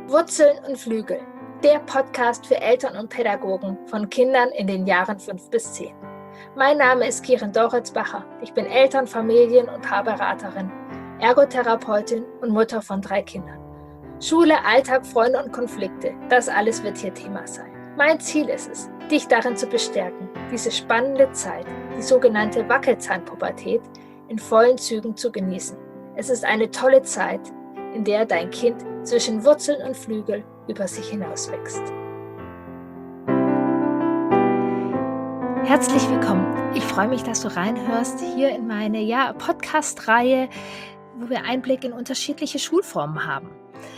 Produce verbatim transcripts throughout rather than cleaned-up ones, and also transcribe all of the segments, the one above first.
Wurzeln und Flügel, der Podcast für Eltern und Pädagogen von Kindern in den Jahren fünf bis zehn. Mein Name ist Kirin Doritzbacher. Ich bin Eltern-, Familien- und Paarberaterin, Ergotherapeutin und Mutter von drei Kindern. Schule, Alltag, Freunde und Konflikte, das alles wird hier Thema sein. Mein Ziel ist es, dich darin zu bestärken, diese spannende Zeit, die sogenannte Wackelzahnpubertät, in vollen Zügen zu genießen. Es ist eine tolle Zeit, in der dein Kind zwischen Wurzeln und Flügel über sich hinaus wächst. Herzlich willkommen. Ich freue mich, dass du reinhörst hier in meine ja, Podcast-Reihe, wo wir Einblick in unterschiedliche Schulformen haben.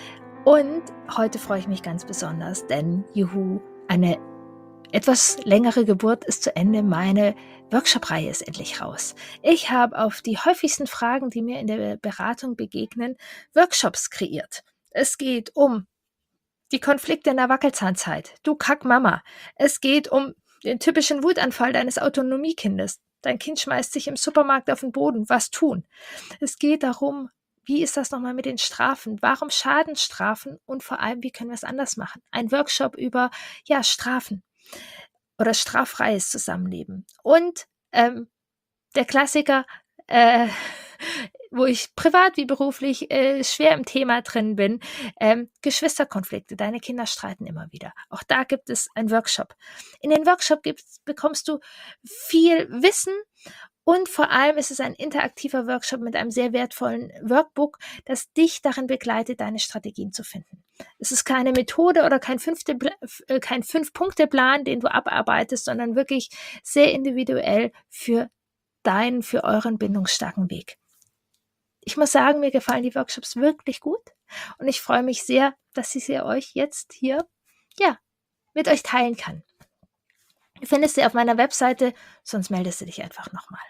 Und heute freue ich mich ganz besonders, denn juhu, eine etwas längere Geburt ist zu Ende. Meine Workshop-Reihe ist endlich raus. Ich habe auf die häufigsten Fragen, die mir in der Beratung begegnen, Workshops kreiert. Es geht um die Konflikte in der Wackelzahnzeit. Du Kackmama. Es geht um den typischen Wutanfall deines Autonomiekindes. Dein Kind schmeißt sich im Supermarkt auf den Boden. Was tun? Es geht darum, wie ist das nochmal mit den Strafen? Warum schaden Strafen? Und vor allem, wie können wir es anders machen? Ein Workshop über ja, Strafen oder straffreies Zusammenleben. Und ähm, der Klassiker, äh, wo ich privat wie beruflich äh, schwer im Thema drin bin, ähm, Geschwisterkonflikte. Deine Kinder streiten immer wieder. Auch da gibt es einen Workshop. In den Workshop gibt's, bekommst du viel Wissen und vor allem ist es ein interaktiver Workshop mit einem sehr wertvollen Workbook, das dich darin begleitet, deine Strategien zu finden. Es ist keine Methode oder kein, fünfte, äh, kein Fünf-Punkte-Plan, den du abarbeitest, sondern wirklich sehr individuell für deinen, für euren bindungsstarken Weg. Ich muss sagen, mir gefallen die Workshops wirklich gut und ich freue mich sehr, dass ich sie euch jetzt hier ja, mit euch teilen kann. Du findest sie auf meiner Webseite, sonst meldest du dich einfach nochmal.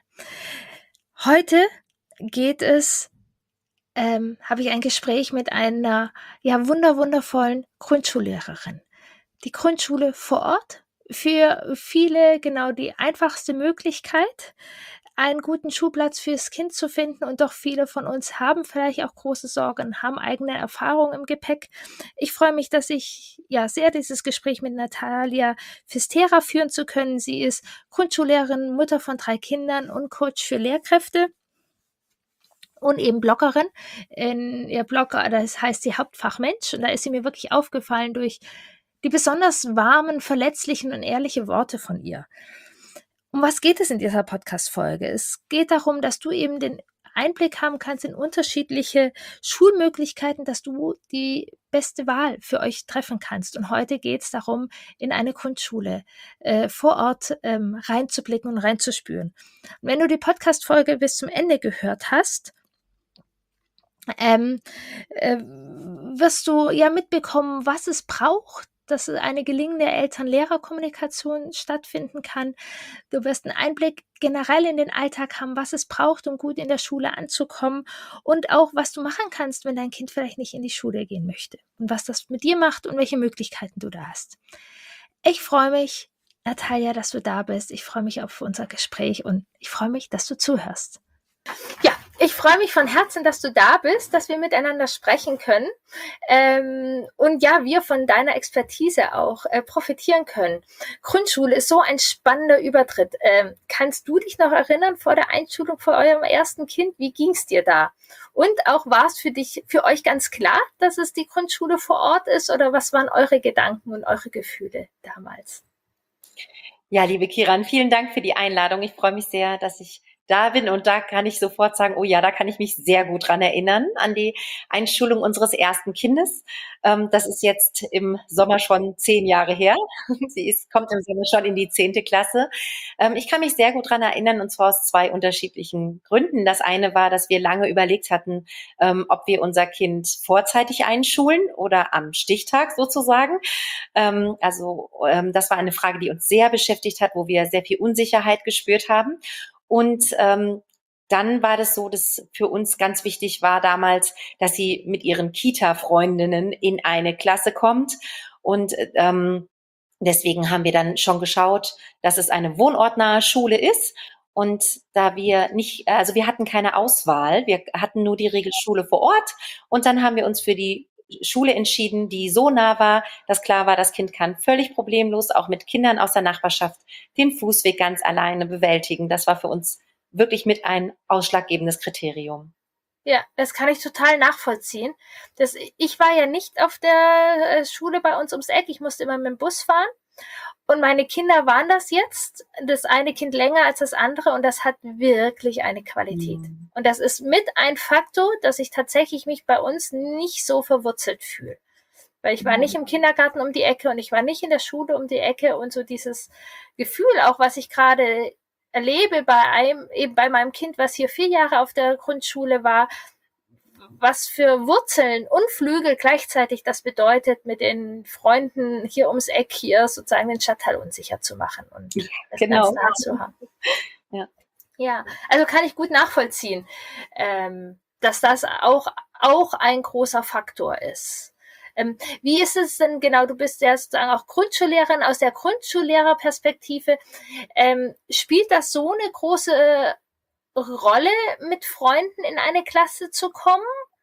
Heute geht es, ähm, habe ich ein Gespräch mit einer ja, wunder, wundervollen Grundschullehrerin. Die Grundschule vor Ort, für viele genau die einfachste Möglichkeit, einen guten Schulplatz fürs Kind zu finden. Und doch viele von uns haben vielleicht auch große Sorgen, haben eigene Erfahrungen im Gepäck. Ich freue mich, dass ich ja sehr dieses Gespräch mit Natalia Fistera führen zu können. Sie ist Grundschullehrerin, Mutter von drei Kindern und Coach für Lehrkräfte. Und eben Bloggerin. In ihr Blog, das heißt sie Hauptfachmensch. Und da ist sie mir wirklich aufgefallen durch die besonders warmen, verletzlichen und ehrliche Worte von ihr. Um was geht es in dieser Podcast-Folge? Es geht darum, dass du eben den Einblick haben kannst in unterschiedliche Schulmöglichkeiten, dass du die beste Wahl für euch treffen kannst. Und heute geht es darum, in eine Grundschule äh, vor Ort ähm, reinzublicken und reinzuspüren. Und wenn du die Podcast-Folge bis zum Ende gehört hast, ähm, äh, wirst du ja mitbekommen, was es braucht, dass eine gelingende Eltern-Lehrer-Kommunikation stattfinden kann. Du wirst einen Einblick generell in den Alltag haben, was es braucht, um gut in der Schule anzukommen und auch, was du machen kannst, wenn dein Kind vielleicht nicht in die Schule gehen möchte und was das mit dir macht und welche Möglichkeiten du da hast. Ich freue mich, Natalia, dass du da bist. Ich freue mich auf unser Gespräch und ich freue mich, dass du zuhörst. Ja, ich freue mich von Herzen, dass du da bist, dass wir miteinander sprechen können ähm, und ja, wir von deiner Expertise auch äh, profitieren können. Grundschule ist so ein spannender Übertritt. Ähm, kannst du dich noch erinnern vor der Einschulung von eurem ersten Kind? Wie ging es dir da? Und auch war es für dich, für euch ganz klar, dass es die Grundschule vor Ort ist oder was waren eure Gedanken und eure Gefühle damals? Ja, liebe Kiran, vielen Dank für die Einladung. Ich freue mich sehr, dass ich da bin und da kann ich sofort sagen, oh ja, da kann ich mich sehr gut dran erinnern, an die Einschulung unseres ersten Kindes. Ähm, das ist jetzt im Sommer schon zehn Jahre her. Sie ist, kommt im Sommer schon in die zehnte Klasse. Ähm, ich kann mich sehr gut dran erinnern und zwar aus zwei unterschiedlichen Gründen. Das eine war, dass wir lange überlegt hatten, ähm, ob wir unser Kind vorzeitig einschulen oder am Stichtag sozusagen. Ähm, also ähm, das war eine Frage, die uns sehr beschäftigt hat, wo wir sehr viel Unsicherheit gespürt haben. Und ähm, dann war das so, dass für uns ganz wichtig war damals, dass sie mit ihren Kita-Freundinnen in eine Klasse kommt. Und ähm, deswegen haben wir dann schon geschaut, dass es eine wohnortnahe Schule ist. Und da wir nicht, also wir hatten keine Auswahl, wir hatten nur die Regelschule vor Ort. Und dann haben wir uns für die Schule entschieden, die so nah war, dass klar war, das Kind kann völlig problemlos auch mit Kindern aus der Nachbarschaft den Fußweg ganz alleine bewältigen. Das war für uns wirklich mit ein ausschlaggebendes Kriterium. Ja, das kann ich total nachvollziehen. Das, ich war ja nicht auf der Schule bei uns ums Eck. Ich musste immer mit dem Bus fahren. Und meine Kinder waren das jetzt. Das eine Kind länger als das andere. Und das hat wirklich eine Qualität. Mhm. Und das ist mit ein Faktor, dass ich tatsächlich mich bei uns nicht so verwurzelt fühle. Weil ich war nicht im Kindergarten um die Ecke und ich war nicht in der Schule um die Ecke. Und so dieses Gefühl auch, was ich gerade erlebe bei einem, eben bei meinem Kind, was hier vier Jahre auf der Grundschule war, was für Wurzeln und Flügel gleichzeitig das bedeutet, mit den Freunden hier ums Eck hier sozusagen den Stadtteil unsicher zu machen und ja, das genau. ganz nah zu haben. Ja. Ja, also kann ich gut nachvollziehen, ähm, dass das auch, auch ein großer Faktor ist. Ähm, wie ist es denn genau, du bist ja sozusagen auch Grundschullehrerin, aus der Grundschullehrerperspektive, ähm, spielt das so eine große Rolle, mit Freunden in eine Klasse zu kommen?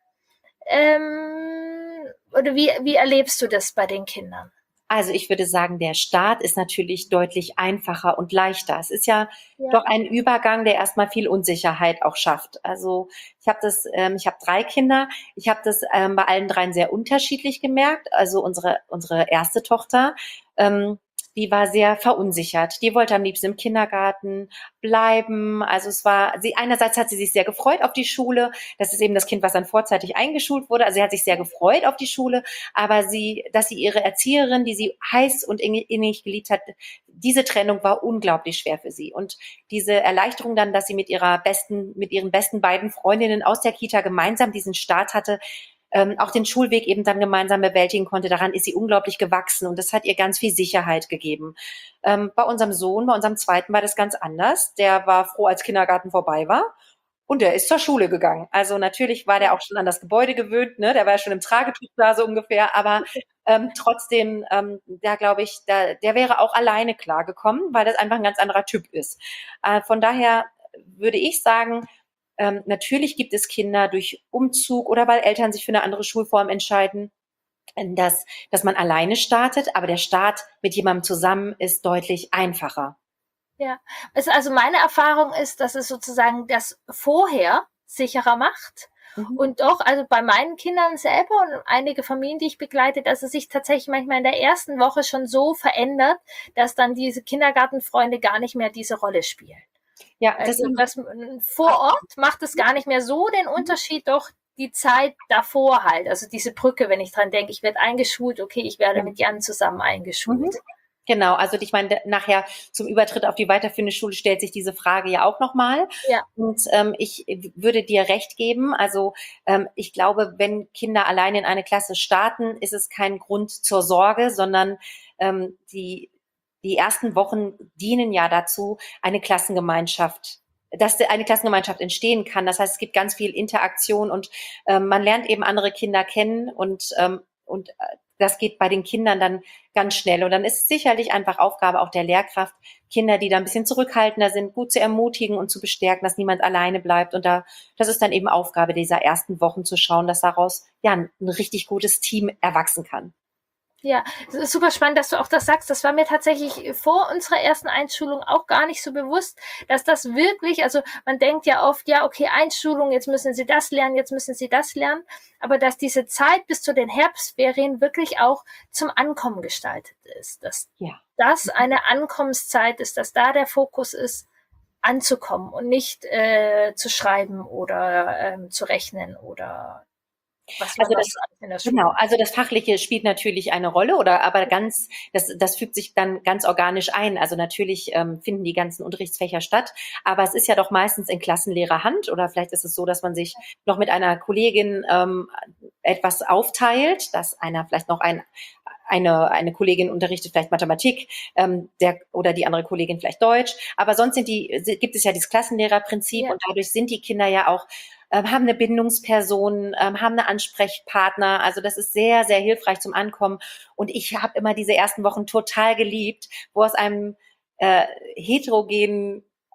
Ähm, oder wie, wie erlebst du das bei den Kindern? Also ich würde sagen, der Start ist natürlich deutlich einfacher und leichter. Es ist ja, ja. doch ein Übergang, der erstmal viel Unsicherheit auch schafft. Also ich habe das, ähm, ich habe drei Kinder. Ich habe das ähm, bei allen dreien sehr unterschiedlich gemerkt. Also unsere unsere erste Tochter, ähm, die war sehr verunsichert. Die wollte am liebsten im Kindergarten bleiben. Also es war, sie einerseits hat sie sich sehr gefreut auf die Schule. Das ist eben das Kind, was dann vorzeitig eingeschult wurde. Also sie hat sich sehr gefreut auf die Schule. Aber sie, dass sie ihre Erzieherin, die sie heiß und innig geliebt hat, diese Trennung war unglaublich schwer für sie. Und diese Erleichterung dann, dass sie mit ihrer besten, mit ihren besten beiden Freundinnen aus der Kita gemeinsam diesen Start hatte, Ähm, auch den Schulweg eben dann gemeinsam bewältigen konnte, daran ist sie unglaublich gewachsen und das hat ihr ganz viel Sicherheit gegeben. Ähm, bei unserem Sohn, bei unserem zweiten war das ganz anders. Der war froh, als Kindergarten vorbei war und der ist zur Schule gegangen. Also natürlich war der auch schon an das Gebäude gewöhnt, ne? Der war ja schon im Tragetuch da so ungefähr, aber ähm, trotzdem, ähm, da glaube ich, da, der wäre auch alleine klargekommen, weil das einfach ein ganz anderer Typ ist. Äh, von daher würde ich sagen, Ähm, natürlich gibt es Kinder durch Umzug oder weil Eltern sich für eine andere Schulform entscheiden, dass, dass man alleine startet, aber der Start mit jemandem zusammen ist deutlich einfacher. Ja, also meine Erfahrung ist, dass es sozusagen das vorher sicherer macht. Mhm. Und doch, also bei meinen Kindern selber und einige Familien, die ich begleite, dass es sich tatsächlich manchmal in der ersten Woche schon so verändert, dass dann diese Kindergartenfreunde gar nicht mehr diese Rolle spielen. Ja, das, also das vor Ort macht es gar nicht mehr so den Unterschied, doch die Zeit davor halt, also diese Brücke, wenn ich dran denke, ich werde eingeschult, okay, ich werde mit Jan zusammen eingeschult. Mhm. Genau, also ich meine, nachher zum Übertritt auf die weiterführende Schule stellt sich diese Frage ja auch nochmal. Ja. Und ähm, ich würde dir recht geben, also ähm, ich glaube, wenn Kinder allein in eine Klasse starten, ist es kein Grund zur Sorge, sondern ähm, die Die ersten Wochen dienen ja dazu, eine Klassengemeinschaft, dass eine Klassengemeinschaft entstehen kann. Das heißt, es gibt ganz viel Interaktion und ähm, man lernt eben andere Kinder kennen und ähm, und das geht bei den Kindern dann ganz schnell. Und dann ist es sicherlich einfach Aufgabe auch der Lehrkraft, Kinder, die da ein bisschen zurückhaltender sind, gut zu ermutigen und zu bestärken, dass niemand alleine bleibt. Und da, das ist dann eben Aufgabe dieser ersten Wochen zu schauen, dass daraus ja ein, ein richtig gutes Team erwachsen kann. Ja, es ist super spannend, dass du auch das sagst. Das war mir tatsächlich vor unserer ersten Einschulung auch gar nicht so bewusst, dass das wirklich, also man denkt ja oft, ja, okay, Einschulung, jetzt müssen sie das lernen, jetzt müssen sie das lernen, aber dass diese Zeit bis zu den Herbstferien wirklich auch zum Ankommen gestaltet ist, dass ja. das eine Ankommenszeit ist, dass da der Fokus ist, anzukommen und nicht äh, zu schreiben oder ähm, zu rechnen oder Was also das, in der Schule. Genau, also das Fachliche spielt natürlich eine Rolle, oder aber ganz, das, das fügt sich dann ganz organisch ein. Also natürlich ähm, finden die ganzen Unterrichtsfächer statt, aber es ist ja doch meistens in Klassenlehrerhand, oder vielleicht ist es so, dass man sich noch mit einer Kollegin ähm, etwas aufteilt, dass einer vielleicht noch ein eine eine Kollegin unterrichtet vielleicht Mathematik, ähm, der oder die andere Kollegin vielleicht Deutsch, aber sonst sind die gibt es ja dieses Klassenlehrerprinzip, ja. Und dadurch sind die Kinder ja auch ähm, haben eine Bindungsperson, ähm, haben eine Ansprechpartner, also das ist sehr sehr hilfreich zum Ankommen. Und ich habe immer diese ersten Wochen total geliebt, wo aus einem äh, heterogenen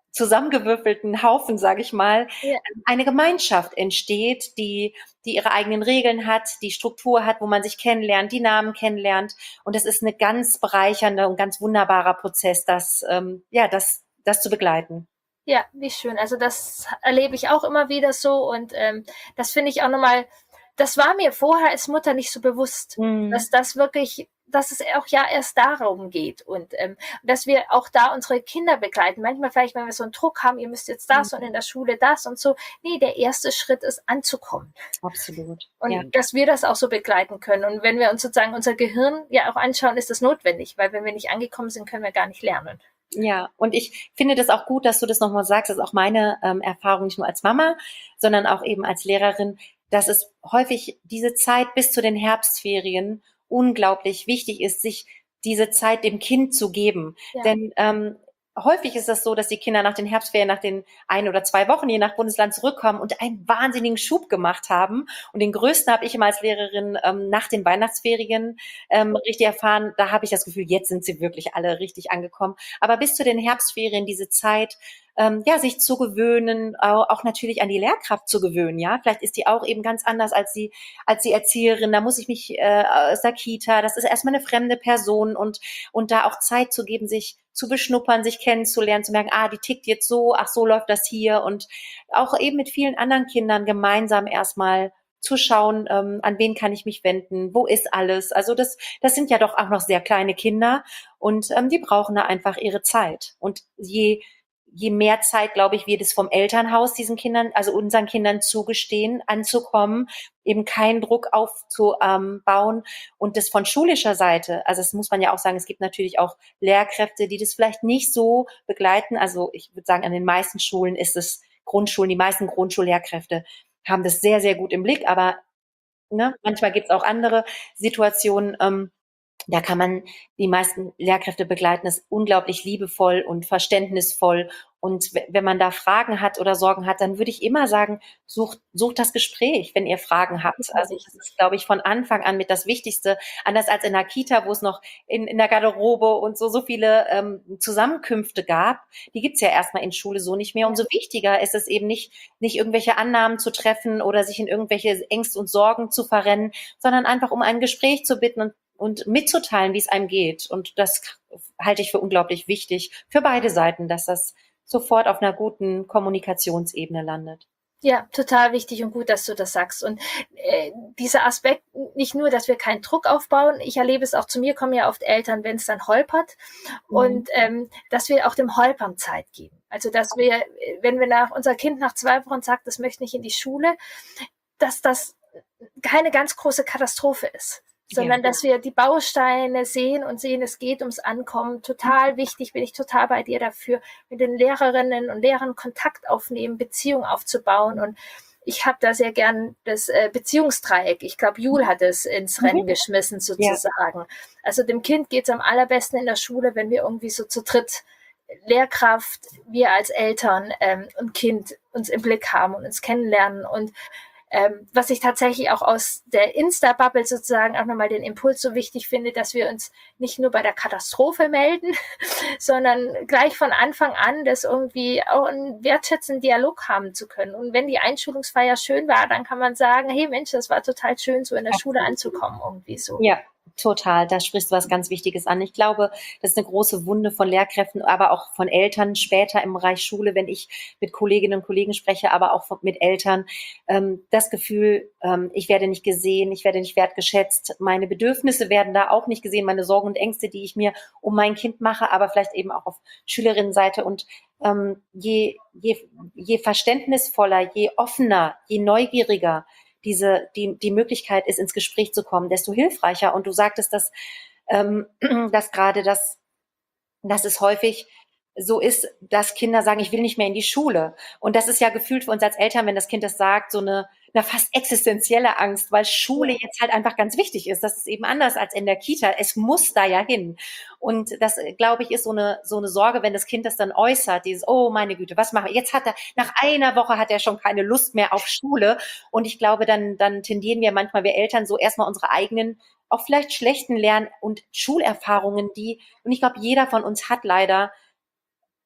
zusammengewürfelten Haufen, sage ich mal, Ja. eine Gemeinschaft entsteht, die, die ihre eigenen Regeln hat, die Struktur hat, wo man sich kennenlernt, die Namen kennenlernt. Und es ist eine ganz bereichernde und ganz wunderbarer Prozess, das, ähm, ja, das, das zu begleiten. Ja, wie schön. Also das erlebe ich auch immer wieder so und ähm, das finde ich auch nochmal, das war mir vorher als Mutter nicht so bewusst, Mhm. dass das wirklich, dass es auch ja erst darum geht und ähm, dass wir auch da unsere Kinder begleiten. Manchmal vielleicht, wenn wir so einen Druck haben, ihr müsst jetzt das und in der Schule das und so. Nee, der erste Schritt ist anzukommen. Absolut. Und Ja. dass wir das auch so begleiten können. Und wenn wir uns sozusagen unser Gehirn ja auch anschauen, ist das notwendig, weil wenn wir nicht angekommen sind, können wir gar nicht lernen. Ja, und ich finde das auch gut, dass du das nochmal sagst. Das ist auch meine ähm, Erfahrung, nicht nur als Mama, sondern auch eben als Lehrerin, dass es häufig diese Zeit bis zu den Herbstferien unglaublich wichtig ist, sich diese Zeit dem Kind zu geben. Ja. Denn ähm, häufig ist das so, dass die Kinder nach den Herbstferien, nach den ein oder zwei Wochen, je nach Bundesland, zurückkommen und einen wahnsinnigen Schub gemacht haben. Und den größten habe ich immer als Lehrerin ähm, nach den Weihnachtsferien ähm, richtig erfahren. Da habe ich das Gefühl, jetzt sind sie wirklich alle richtig angekommen. Aber bis zu den Herbstferien diese Zeit, ähm, ja, sich zu gewöhnen, auch, auch natürlich an die Lehrkraft zu gewöhnen, ja. Vielleicht ist die auch eben ganz anders als die, als die Erzieherin. Da muss ich mich äh, aus der Kita, das ist erstmal eine fremde Person und, und da auch Zeit zu geben, sich zu beschnuppern, sich kennenzulernen, zu merken, ah, die tickt jetzt so, ach, so läuft das hier und auch eben mit vielen anderen Kindern gemeinsam erstmal zu schauen, ähm, an wen kann ich mich wenden, wo ist alles. Also das, das sind ja doch auch noch sehr kleine Kinder und ähm, die brauchen da einfach ihre Zeit. Und je je mehr Zeit, glaube ich, wir das vom Elternhaus diesen Kindern, also unseren Kindern zugestehen, anzukommen, eben keinen Druck aufzubauen und das von schulischer Seite, also das muss man ja auch sagen, es gibt natürlich auch Lehrkräfte, die das vielleicht nicht so begleiten, also ich würde sagen, an den meisten Schulen ist es Grundschulen, die meisten Grundschullehrkräfte haben das sehr, sehr gut im Blick, aber ne, manchmal gibt es auch andere Situationen, ähm, da kann man die meisten Lehrkräfte begleiten, ist unglaublich liebevoll und verständnisvoll. Und wenn man da Fragen hat oder Sorgen hat, dann würde ich immer sagen, sucht, sucht das Gespräch, wenn ihr Fragen habt. Also das ist, glaube ich, von Anfang an mit das Wichtigste. Anders als in der Kita, wo es noch in, in der Garderobe und so, so viele ähm, Zusammenkünfte gab. Die gibt's ja erstmal in Schule so nicht mehr. Umso wichtiger ist es eben nicht, nicht irgendwelche Annahmen zu treffen oder sich in irgendwelche Ängste und Sorgen zu verrennen, sondern einfach um ein Gespräch zu bitten und und mitzuteilen, wie es einem geht. Und das halte ich für unglaublich wichtig für beide Seiten, dass das sofort auf einer guten Kommunikationsebene landet. Ja, total wichtig und gut, dass du das sagst. Und äh, dieser Aspekt, nicht nur, dass wir keinen Druck aufbauen, ich erlebe es auch, zu mir kommen ja oft Eltern, wenn es dann holpert, mhm. und ähm, dass wir auch dem Holpern Zeit geben. Also dass wir, wenn wir nach unser Kind nach zwei Wochen sagt, das möchte nicht in die Schule, dass das keine ganz große Katastrophe ist, sondern ja, dass wir die Bausteine sehen und sehen, es geht ums Ankommen. Total wichtig, bin ich total bei dir dafür, mit den Lehrerinnen und Lehrern Kontakt aufnehmen, Beziehung aufzubauen. Und ich habe da sehr gern das äh, Beziehungsdreieck. Ich glaube, Jul hat es ins Rennen geschmissen, sozusagen. Ja. Also dem Kind geht es am allerbesten in der Schule, wenn wir irgendwie so zu dritt Lehrkraft, wir als Eltern ähm, und Kind uns im Blick haben und uns kennenlernen. Und Ähm, was ich tatsächlich auch aus der Insta-Bubble sozusagen auch nochmal den Impuls so wichtig finde, dass wir uns nicht nur bei der Katastrophe melden, sondern gleich von Anfang an das irgendwie auch einen wertschätzenden Dialog haben zu können. Und wenn die Einschulungsfeier schön war, dann kann man sagen, hey Mensch, das war total schön, so in der Schule anzukommen, irgendwie so. Ja. Total, da sprichst du was ganz Wichtiges an. Ich glaube, das ist eine große Wunde von Lehrkräften, aber auch von Eltern später im Bereich Schule, wenn ich mit Kolleginnen und Kollegen spreche, aber auch mit Eltern. Ähm, das Gefühl, ähm, ich werde nicht gesehen, ich werde nicht wertgeschätzt, meine Bedürfnisse werden da auch nicht gesehen, meine Sorgen und Ängste, die ich mir um mein Kind mache, aber vielleicht eben auch auf Schülerinnenseite. Und ähm, je, je, je verständnisvoller, je offener, je neugieriger diese, die, die Möglichkeit ist, ins Gespräch zu kommen, desto hilfreicher. Und du sagtest, dass, ähm, dass gerade das, dass es häufig so ist, dass Kinder sagen, ich will nicht mehr in die Schule. Und das ist ja gefühlt für uns als Eltern, wenn das Kind das sagt, so eine, eine fast existenzielle Angst, weil Schule jetzt halt einfach ganz wichtig ist. Das ist eben anders als in der Kita. Es muss da ja hin. Und das, glaube ich, ist so eine, so eine Sorge, wenn das Kind das dann äußert, dieses, oh meine Güte, was machen wir? Jetzt hat er, nach einer Woche hat er schon keine Lust mehr auf Schule. Und ich glaube, dann, dann tendieren wir manchmal, wir Eltern, so erstmal unsere eigenen, auch vielleicht schlechten Lern- und Schulerfahrungen, die, und ich glaube, jeder von uns hat leider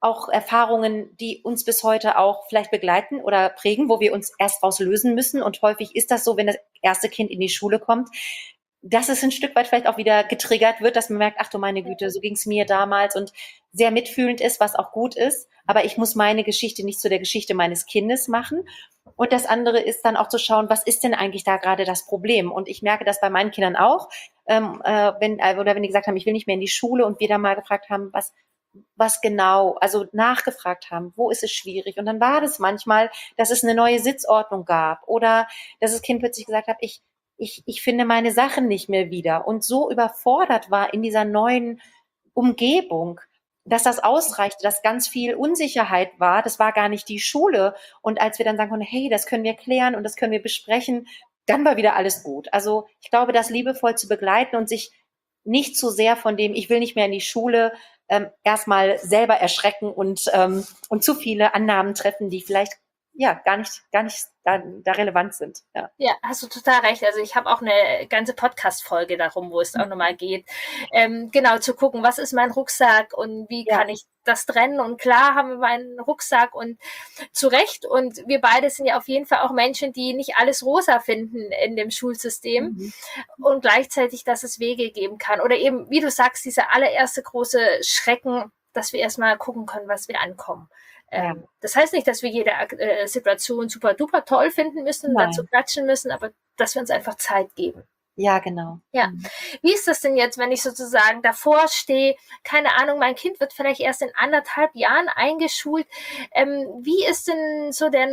auch Erfahrungen, die uns bis heute auch vielleicht begleiten oder prägen, wo wir uns erst raus lösen müssen. Und häufig ist das so, wenn das erste Kind in die Schule kommt, dass es ein Stück weit vielleicht auch wieder getriggert wird, dass man merkt, ach du meine Güte, so ging es mir damals und sehr mitfühlend ist, was auch gut ist. Aber ich muss meine Geschichte nicht zu der Geschichte meines Kindes machen. Und das andere ist dann auch zu schauen, was ist denn eigentlich da gerade das Problem? Und ich merke das bei meinen Kindern auch, ähm, äh, wenn, äh, oder wenn die gesagt haben, ich will nicht mehr in die Schule und wir dann mal gefragt haben, was, was genau, also nachgefragt haben, wo ist es schwierig? Und dann war das manchmal, dass es eine neue Sitzordnung gab oder dass das Kind plötzlich gesagt hat, ich, ich, ich finde meine Sachen nicht mehr wieder und so überfordert war in dieser neuen Umgebung, dass das ausreichte, dass ganz viel Unsicherheit war. Das war gar nicht die Schule. Und als wir dann sagen konnten, hey, das können wir klären und das können wir besprechen, dann war wieder alles gut. Also ich glaube, das liebevoll zu begleiten und sich nicht zu sehr von dem, ich will nicht mehr in die Schule, ähm, erstmal selber erschrecken und, ähm, und zu viele Annahmen treffen, die vielleicht ja gar nicht, gar nicht da, da relevant sind. Ja. Ja, hast du total recht. Also ich habe auch eine ganze Podcast-Folge darum, wo es auch nochmal geht, ähm, genau zu gucken, was ist mein Rucksack und wie Ja. kann ich das trennen. Und klar haben wir meinen Rucksack und zu Recht. Und wir beide sind ja auf jeden Fall auch Menschen, die nicht alles rosa finden in dem Schulsystem Mhm. und gleichzeitig, dass es Wege geben kann. Oder eben, wie du sagst, dieser allererste große Schrecken, dass wir erstmal gucken können, was wir ankommen. Ja. Ähm, das heißt nicht, dass wir jede äh, Situation super duper toll finden müssen und Nein. dazu klatschen müssen, aber dass wir uns einfach Zeit geben. Ja, genau. Ja. Wie ist das denn jetzt, wenn ich sozusagen davor stehe, keine Ahnung, mein Kind wird vielleicht erst in anderthalb Jahren eingeschult. Ähm, wie ist denn so der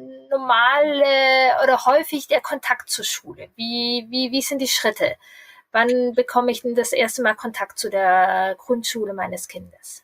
normale oder häufig der Kontakt zur Schule? Wie, wie, wie sind die Schritte? Wann bekomme ich denn das erste Mal Kontakt zu der Grundschule meines Kindes?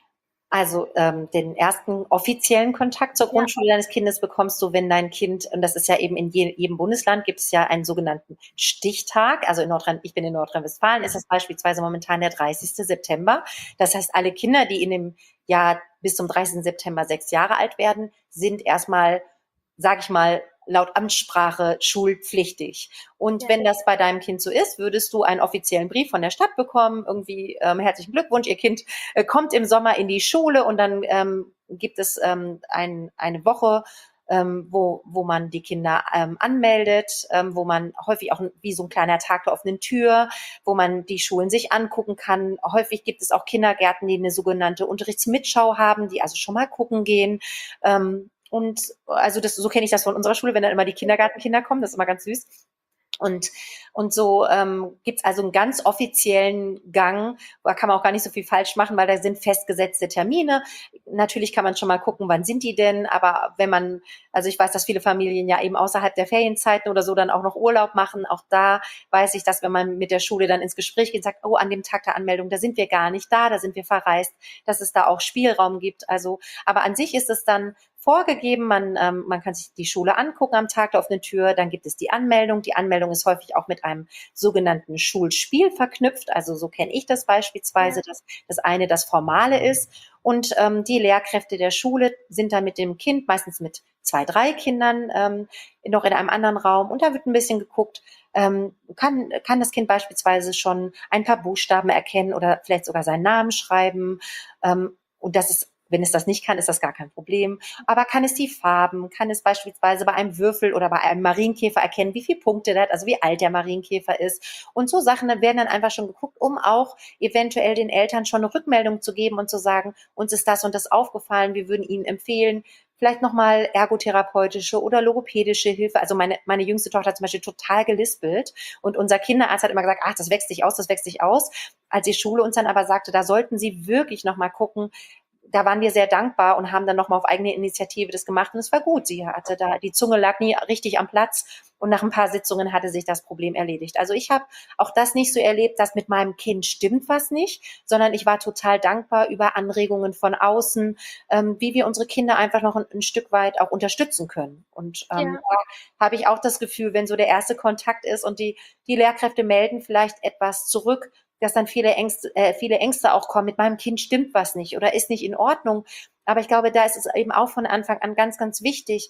Also ähm, den ersten offiziellen Kontakt zur Grundschule ja. deines Kindes bekommst du, wenn dein Kind, und das ist ja eben in je, jedem Bundesland, gibt es ja einen sogenannten Stichtag. Also in Nordrhein, ich bin in Nordrhein-Westfalen, ist das beispielsweise momentan der dreißigste September. Das heißt, alle Kinder, die in dem Jahr bis zum dreißigsten September sechs Jahre alt werden, sind erstmal, sag ich mal, laut Amtssprache schulpflichtig. Und ja. wenn das bei deinem Kind so ist, würdest du einen offiziellen Brief von der Stadt bekommen, irgendwie ähm, herzlichen Glückwunsch, ihr Kind äh, kommt im Sommer in die Schule und dann ähm, gibt es ähm, ein, eine Woche, ähm, wo, wo man die Kinder ähm, anmeldet, ähm, wo man häufig auch wie so ein kleiner Tag der offenen Tür, wo man die Schulen sich angucken kann. Häufig gibt es auch Kindergärten, die eine sogenannte Unterrichtsmitschau haben, die also schon mal gucken gehen. Ähm, Und also das, so kenne ich das von unserer Schule, wenn dann immer die Kindergartenkinder kommen, das ist immer ganz süß. Und, und so ähm, gibt es also einen ganz offiziellen Gang, da kann man auch gar nicht so viel falsch machen, weil da sind festgesetzte Termine. Natürlich kann man schon mal gucken, wann sind die denn, aber wenn man, also ich weiß, dass viele Familien ja eben außerhalb der Ferienzeiten oder so dann auch noch Urlaub machen, auch da weiß ich, dass wenn man mit der Schule dann ins Gespräch geht, sagt, oh, an dem Tag der Anmeldung, da sind wir gar nicht da, da sind wir verreist, dass es da auch Spielraum gibt. Also, aber an sich ist es dann vorgegeben, man, ähm, man kann sich die Schule angucken am Tag der offenen Tür, dann gibt es die Anmeldung. Die Anmeldung ist häufig auch mit einem sogenannten Schulspiel verknüpft, also so kenne ich das beispielsweise, dass das eine das Formale ist und ähm, die Lehrkräfte der Schule sind dann mit dem Kind, meistens mit zwei, drei Kindern, ähm, noch in einem anderen Raum und da wird ein bisschen geguckt, ähm, kann, kann das Kind beispielsweise schon ein paar Buchstaben erkennen oder vielleicht sogar seinen Namen schreiben ähm, und das ist wenn es das nicht kann, ist das gar kein Problem. Aber kann es die Farben, kann es beispielsweise bei einem Würfel oder bei einem Marienkäfer erkennen, wie viele Punkte der hat, also wie alt der Marienkäfer ist. Und so Sachen dann werden dann einfach schon geguckt, um auch eventuell den Eltern schon eine Rückmeldung zu geben und zu sagen, uns ist das und das aufgefallen, wir würden Ihnen empfehlen, vielleicht nochmal ergotherapeutische oder logopädische Hilfe. Also meine, meine jüngste Tochter hat zum Beispiel total gelispelt und unser Kinderarzt hat immer gesagt, ach, das wächst sich aus, das wächst sich aus. Als die Schule uns dann aber sagte, da sollten Sie wirklich nochmal gucken, da waren wir sehr dankbar und haben dann nochmal auf eigene Initiative das gemacht und es war gut. Sie hatte da, die Zunge lag nie richtig am Platz und nach ein paar Sitzungen hatte sich das Problem erledigt. Also ich habe auch das nicht so erlebt, dass mit meinem Kind stimmt was nicht, sondern ich war total dankbar über Anregungen von außen, ähm, wie wir unsere Kinder einfach noch ein, ein Stück weit auch unterstützen können. Und ähm, ja. da habe ich auch das Gefühl, wenn so der erste Kontakt ist und die, die Lehrkräfte melden vielleicht etwas zurück, dass dann viele Ängste, äh, viele Ängste auch kommen, mit meinem Kind stimmt was nicht oder ist nicht in Ordnung. Aber ich glaube, da ist es eben auch von Anfang an ganz, ganz wichtig,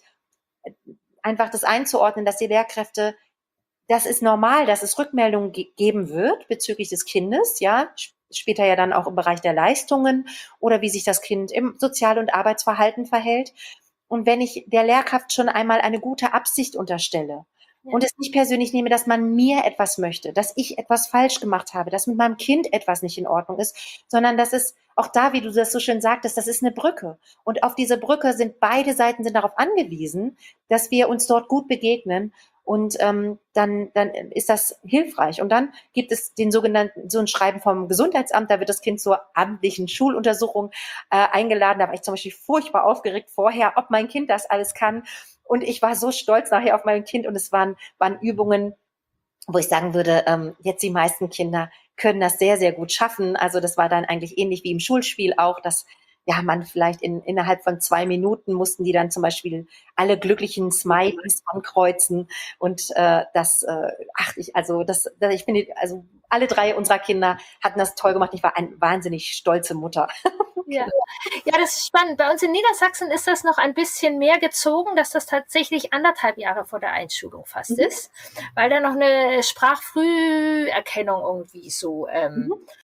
einfach das einzuordnen, dass die Lehrkräfte, das ist normal, dass es Rückmeldungen ge- geben wird bezüglich des Kindes, ja, später ja dann auch im Bereich der Leistungen oder wie sich das Kind im Sozial- und Arbeitsverhalten verhält. Und wenn ich der Lehrkraft schon einmal eine gute Absicht unterstelle Ja. und es nicht persönlich nehme, dass man mir etwas möchte, dass ich etwas falsch gemacht habe, dass mit meinem Kind etwas nicht in Ordnung ist, sondern dass es auch da, wie du das so schön sagtest, das ist eine Brücke. Und auf diese Brücke sind beide Seiten sind darauf angewiesen, dass wir uns dort gut begegnen. Und ähm, dann, dann ist das hilfreich. Und dann gibt es den sogenannten, so ein Schreiben vom Gesundheitsamt, da wird das Kind zur amtlichen Schuluntersuchung äh, eingeladen. Da war ich zum Beispiel furchtbar aufgeregt vorher, ob mein Kind das alles kann. Und ich war so stolz nachher auf mein Kind. Und es waren, waren Übungen, wo ich sagen würde, ähm, jetzt die meisten Kinder können das sehr, sehr gut schaffen. Also das war dann eigentlich ähnlich wie im Schulspiel auch, dass ja, man vielleicht in, innerhalb von zwei Minuten mussten die dann zum Beispiel alle glücklichen Smileys ankreuzen und äh, das, äh, ach ich, also das, das, ich finde, also alle drei unserer Kinder hatten das toll gemacht. Ich war eine wahnsinnig stolze Mutter. Ja. Ja, das ist spannend. Bei uns in Niedersachsen ist das noch ein bisschen mehr gezogen, dass das tatsächlich anderthalb Jahre vor der Einschulung fast mhm. ist, weil da noch eine Sprachfrüherkennung irgendwie so. Ähm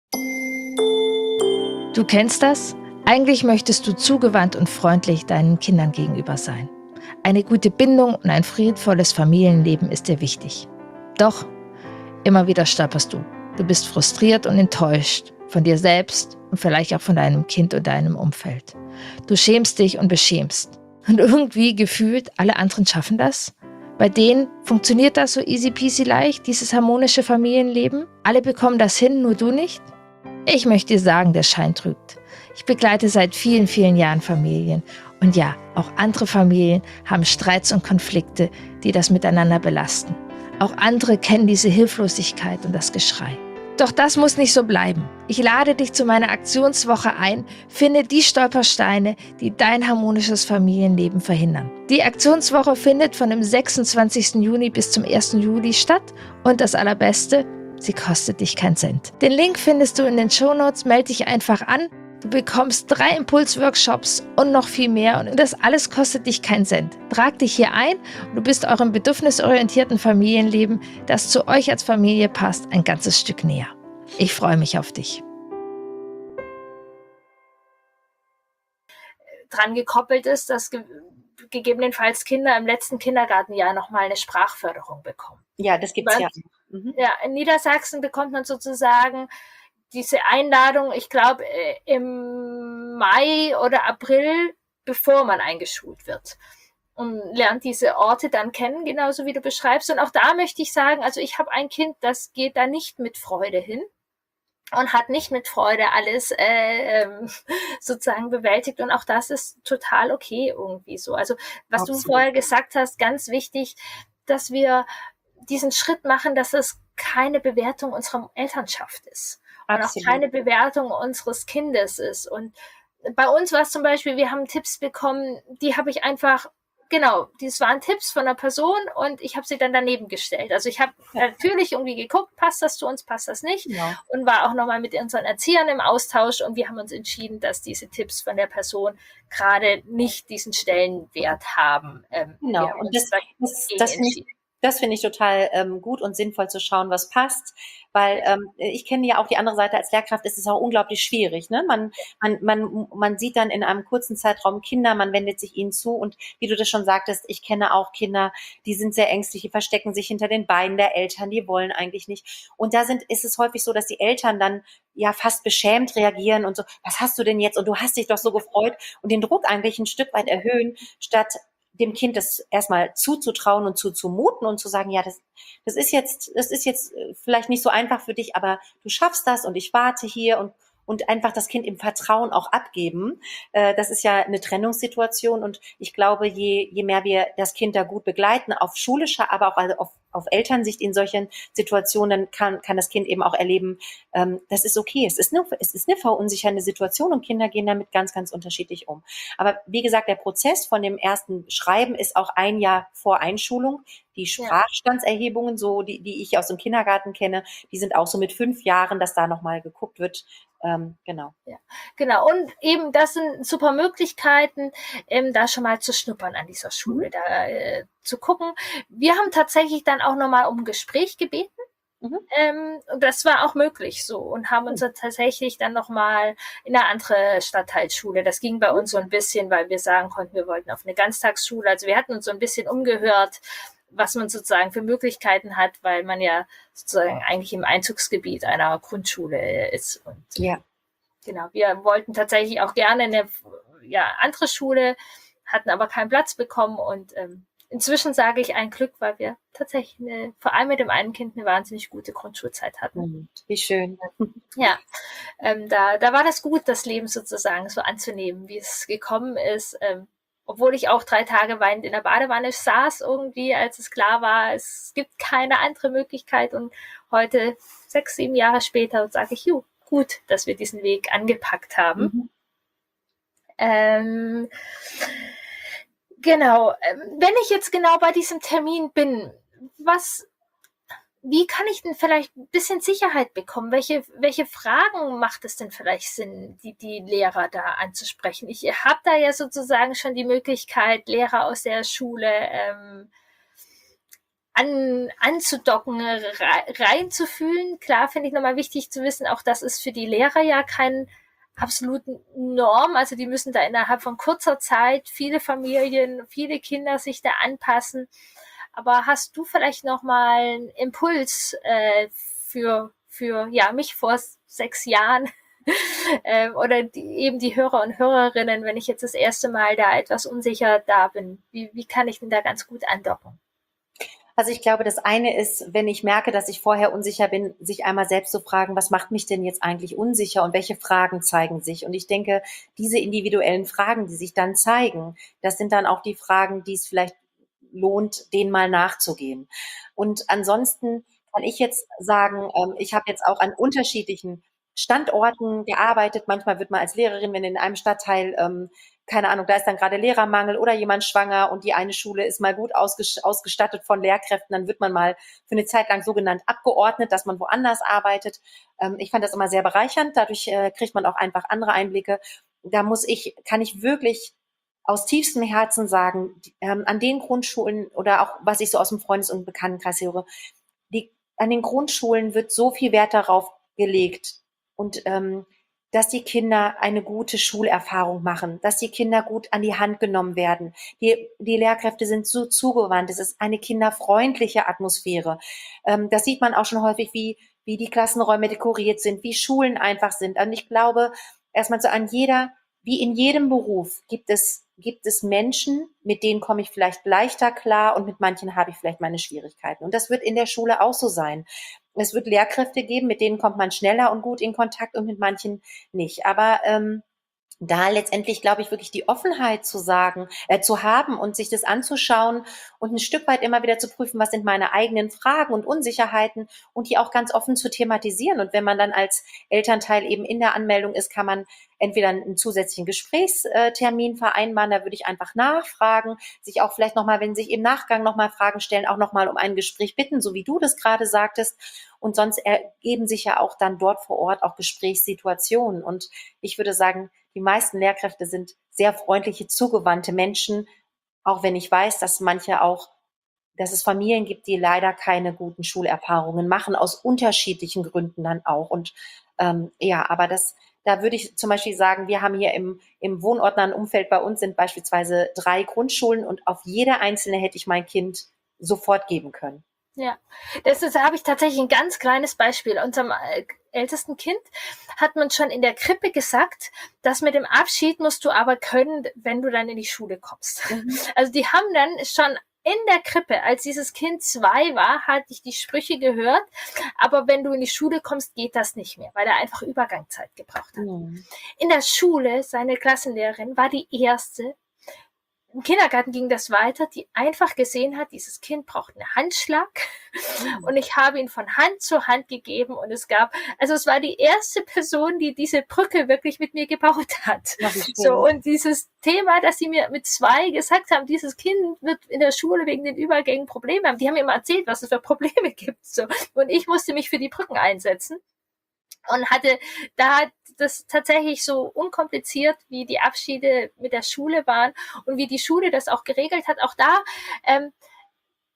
mhm. Du kennst das? Eigentlich möchtest du zugewandt und freundlich deinen Kindern gegenüber sein. Eine gute Bindung und ein friedvolles Familienleben ist dir wichtig. Doch immer wieder stolperst du. Du bist frustriert und enttäuscht von dir selbst und vielleicht auch von deinem Kind und deinem Umfeld. Du schämst dich und beschämst. Und irgendwie gefühlt, alle anderen schaffen das. Bei denen funktioniert das so easy peasy leicht, dieses harmonische Familienleben. Alle bekommen das hin, nur du nicht. Ich möchte dir sagen, der Schein trügt. Ich begleite seit vielen, vielen Jahren Familien. Und ja, auch andere Familien haben Streits und Konflikte, die das miteinander belasten. Auch andere kennen diese Hilflosigkeit und das Geschrei. Doch das muss nicht so bleiben. Ich lade dich zu meiner Aktionswoche ein. Finde die Stolpersteine, die dein harmonisches Familienleben verhindern. Die Aktionswoche findet von dem sechsundzwanzigsten Juni bis zum ersten Juli statt. Und das Allerbeste, sie kostet dich keinen Cent. Den Link findest du in den Shownotes. Melde dich einfach an. Du bekommst drei Impulsworkshops und noch viel mehr und das alles kostet dich keinen Cent. Trag dich hier ein und du bist eurem bedürfnisorientierten Familienleben, das zu euch als Familie passt, ein ganzes Stück näher. Ich freue mich auf dich. Dran gekoppelt ist, dass ge- gegebenenfalls Kinder im letzten Kindergartenjahr nochmal eine Sprachförderung bekommen. Ja, das gibt's ja. Mhm. Ja, in Niedersachsen bekommt man sozusagen diese Einladung, ich glaube, im Mai oder April, bevor man eingeschult wird. Und lernt diese Orte dann kennen, genauso wie du beschreibst. Und auch da möchte ich sagen, also ich habe ein Kind, das geht da nicht mit Freude hin und hat nicht mit Freude alles äh, sozusagen bewältigt. Und auch das ist total okay irgendwie so. Also was Absolut. Du vorher gesagt hast, ganz wichtig, dass wir diesen Schritt machen, dass es keine Bewertung unserer Elternschaft ist. Und Absolut. Auch keine Bewertung unseres Kindes ist. Und bei uns war es zum Beispiel, wir haben Tipps bekommen, die habe ich einfach, genau, das waren Tipps von einer Person und ich habe sie dann daneben gestellt. Also ich habe ja. natürlich irgendwie geguckt, passt das zu uns, passt das nicht? Ja. Und war auch nochmal mit unseren Erziehern im Austausch und wir haben uns entschieden, dass diese Tipps von der Person gerade nicht diesen Stellenwert haben. Ähm, genau, und das, das, das nicht. Das finde ich total ähm, gut und sinnvoll zu schauen, was passt, weil ähm, ich kenne ja auch die andere Seite als Lehrkraft, ist es auch unglaublich schwierig. Ne? Man, man, man, man sieht dann in einem kurzen Zeitraum Kinder, man wendet sich ihnen zu und wie du das schon sagtest, ich kenne auch Kinder, die sind sehr ängstlich, die verstecken sich hinter den Beinen der Eltern, die wollen eigentlich nicht. Und da sind, ist es häufig so, dass die Eltern dann ja fast beschämt reagieren und so, was hast du denn jetzt? Und du hast dich doch so gefreut und den Druck eigentlich ein Stück weit erhöhen, statt dem Kind das erstmal zuzutrauen und zuzumuten und zu sagen, ja, das, das ist jetzt, das ist jetzt vielleicht nicht so einfach für dich, aber du schaffst das und ich warte hier und, und einfach das Kind im Vertrauen auch abgeben. Äh, das ist ja eine Trennungssituation und ich glaube, je, je mehr wir das Kind da gut begleiten, auf schulischer, aber auch also auf, auf Elternsicht in solchen Situationen, kann, kann das Kind eben auch erleben, ähm, das ist okay. Es ist, eine, es ist eine verunsichernde Situation und Kinder gehen damit ganz, ganz unterschiedlich um. Aber wie gesagt, der Prozess von dem ersten Schreiben ist auch ein Jahr vor Einschulung. Die Sprachstandserhebungen, so die, die ich aus dem Kindergarten kenne, die sind auch so mit fünf Jahren, dass da nochmal geguckt wird. Ähm, genau. Ja, genau. Und eben, das sind super Möglichkeiten, ähm, da schon mal zu schnuppern an dieser Schule, da äh, zu gucken. Wir haben tatsächlich dann auch nochmal um ein Gespräch gebeten. Mhm. Ähm, und das war auch möglich so und haben uns dann tatsächlich dann nochmal in eine andere Stadtteilschule. Das ging bei uns so ein bisschen, weil wir sagen konnten, wir wollten auf eine Ganztagsschule. Also wir hatten uns so ein bisschen umgehört, was man sozusagen für Möglichkeiten hat, weil man ja sozusagen eigentlich im Einzugsgebiet einer Grundschule ist. Und Ja. genau, wir wollten tatsächlich auch gerne eine ja, andere Schule, hatten aber keinen Platz bekommen und ähm, inzwischen sage ich ein Glück, weil wir tatsächlich eine, vor allem mit dem einen Kind eine wahnsinnig gute Grundschulzeit hatten. Mhm. Wie schön. Ja, ähm, da, da war das gut, das Leben sozusagen so anzunehmen, wie es gekommen ist. Ähm, obwohl ich auch drei Tage weinend in der Badewanne saß irgendwie, als es klar war, es gibt keine andere Möglichkeit. Und heute, sechs, sieben Jahre später, sage ich, ju, gut, dass wir diesen Weg angepackt haben. Mhm. Ähm, genau, ähm, wenn ich jetzt genau bei diesem Termin bin, was wie kann ich denn vielleicht ein bisschen Sicherheit bekommen? Welche, welche Fragen macht es denn vielleicht Sinn, die, die Lehrer da anzusprechen? Ich habe da ja sozusagen schon die Möglichkeit, Lehrer aus der Schule ähm, an, anzudocken, reinzufühlen. Klar finde ich nochmal wichtig zu wissen, auch das ist für die Lehrer ja kein absoluten Norm. Also die müssen da innerhalb von kurzer Zeit viele Familien, viele Kinder sich da anpassen. Aber hast du vielleicht noch mal einen Impuls äh, für, für ja, mich vor sechs Jahren ähm, oder die, eben die Hörer und Hörerinnen, wenn ich jetzt das erste Mal da etwas unsicher da bin? Wie, wie kann ich denn da ganz gut andocken? Also ich glaube, das eine ist, wenn ich merke, dass ich vorher unsicher bin, sich einmal selbst zu fragen, was macht mich denn jetzt eigentlich unsicher und welche Fragen zeigen sich? Und ich denke, diese individuellen Fragen, die sich dann zeigen, das sind dann auch die Fragen, die es vielleicht lohnt, denen mal nachzugehen. Und ansonsten kann ich jetzt sagen, ähm, ich habe jetzt auch an unterschiedlichen Standorten gearbeitet. Manchmal wird man als Lehrerin, wenn in einem Stadtteil, ähm, keine Ahnung, da ist dann gerade Lehrermangel oder jemand schwanger und die eine Schule ist mal gut ausgestattet von Lehrkräften, dann wird man mal für eine Zeit lang sogenannt abgeordnet, dass man woanders arbeitet. Ähm, ich fand das immer sehr bereichernd. Dadurch äh, kriegt man auch einfach andere Einblicke. Da muss ich, kann ich wirklich aus tiefstem Herzen sagen, ähm, an den Grundschulen oder auch, was ich so aus dem Freundes- und Bekanntenkreis höre, die, an den Grundschulen wird so viel Wert darauf gelegt und ähm, dass die Kinder eine gute Schulerfahrung machen, dass die Kinder gut an die Hand genommen werden. Die, die Lehrkräfte sind so zugewandt. Es ist eine kinderfreundliche Atmosphäre. Ähm, das sieht man auch schon häufig, wie, wie die Klassenräume dekoriert sind, wie Schulen einfach sind. Und ich glaube, erstmal so an jeder, wie in jedem Beruf gibt es, gibt es Menschen, mit denen komme ich vielleicht leichter klar und mit manchen habe ich vielleicht meine Schwierigkeiten. Und das wird in der Schule auch so sein. Es wird Lehrkräfte geben, mit denen kommt man schneller und gut in Kontakt und mit manchen nicht. Aber ähm, da letztendlich, glaube ich, wirklich die Offenheit zu sagen, äh, zu haben und sich das anzuschauen und ein Stück weit immer wieder zu prüfen, was sind meine eigenen Fragen und Unsicherheiten und die auch ganz offen zu thematisieren. Und wenn man dann als Elternteil eben in der Anmeldung ist, kann man entweder einen zusätzlichen Gesprächstermin vereinbaren, da würde ich einfach nachfragen, sich auch vielleicht nochmal, wenn sich im Nachgang nochmal Fragen stellen, auch nochmal um ein Gespräch bitten, so wie du das gerade sagtest. Und sonst ergeben sich ja auch dann dort vor Ort auch Gesprächssituationen. Und ich würde sagen, die meisten Lehrkräfte sind sehr freundliche, zugewandte Menschen, auch wenn ich weiß, dass manche auch, dass es Familien gibt, die leider keine guten Schulerfahrungen machen, aus unterschiedlichen Gründen dann auch. Und ähm, ja, aber das, da würde ich zum Beispiel sagen, wir haben hier im, im wohnortnahen Umfeld bei uns sind beispielsweise drei Grundschulen und auf jede einzelne hätte ich mein Kind sofort geben können. Ja, das ist, da habe ich tatsächlich ein ganz kleines Beispiel. Unserem äh, ältesten Kind hat man schon in der Krippe gesagt, das mit dem Abschied musst du aber können, wenn du dann in die Schule kommst. Mhm. Also die haben dann schon in der Krippe, als dieses Kind zwei war, hatte ich die Sprüche gehört, aber wenn du in die Schule kommst, geht das nicht mehr, weil er einfach Übergangszeit gebraucht hat. Mhm. In der Schule, seine Klassenlehrerin war die erste, im Kindergarten ging das weiter, die einfach gesehen hat, dieses Kind braucht einen Handschlag und ich habe ihn von Hand zu Hand gegeben und es gab, also es war die erste Person, die diese Brücke wirklich mit mir gebaut hat. Ja, so, und dieses Thema, dass sie mir mit zwei gesagt haben, dieses Kind wird in der Schule wegen den Übergängen Probleme haben, die haben mir immer erzählt, was es für Probleme gibt, so. Und ich musste mich für die Brücken einsetzen. Und hatte da das tatsächlich so unkompliziert, wie die Abschiede mit der Schule waren und wie die Schule das auch geregelt hat. Auch da, ähm,